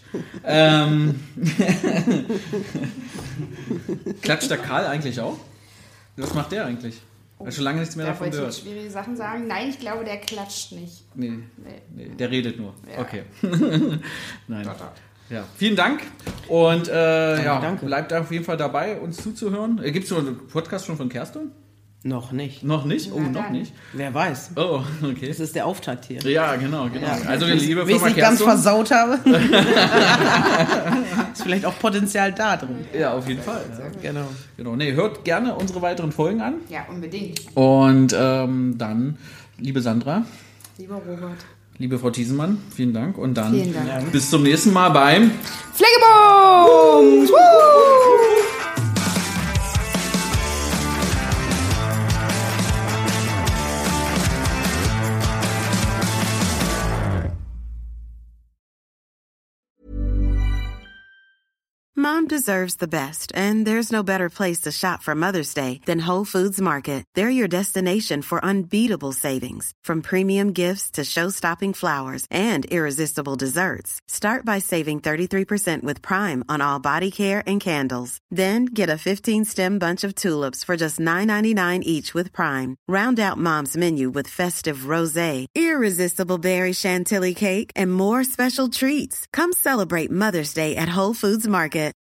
Klatscht der Karl eigentlich auch? Was macht der eigentlich? Ich habe schon lange nichts mehr davon gehört. Darf ich jetzt schwierige Sachen sagen? Nein, ich glaube, der klatscht nicht. Nee, der redet nur. Ja. Okay. Nein. Ja, vielen Dank und danke. Bleibt auf jeden Fall dabei, uns zuzuhören. Gibt es so einen Podcast schon von Kerston? Noch nicht. Noch nicht? Oh, noch nicht? Wer weiß. Oh, okay. Das ist der Auftakt hier. Ja, genau. Ja. Also, liebe Wenn ich Firma nicht ganz Kerston. versaut habe, ist vielleicht auch Potenzial da drin. Ja, auf jeden Fall. Ja. Genau. Nee, hört gerne unsere weiteren Folgen an. Ja, unbedingt. Und dann, liebe Sandra. Lieber Robert. Liebe Frau Thiesemann, vielen Dank. Und dann Vielen Dank. bis zum nächsten Mal beim Pflegebums! Mom deserves the best, and there's no better place to shop for Mother's Day than Whole Foods Market. They're your destination for unbeatable savings, from premium gifts to show-stopping flowers and irresistible desserts. Start by saving 33% with Prime on all body care and candles. Then get a 15-stem bunch of tulips for just $9.99 each with Prime. Round out Mom's menu with festive rosé, irresistible berry chantilly cake, and more special treats. Come celebrate Mother's Day at Whole Foods Market.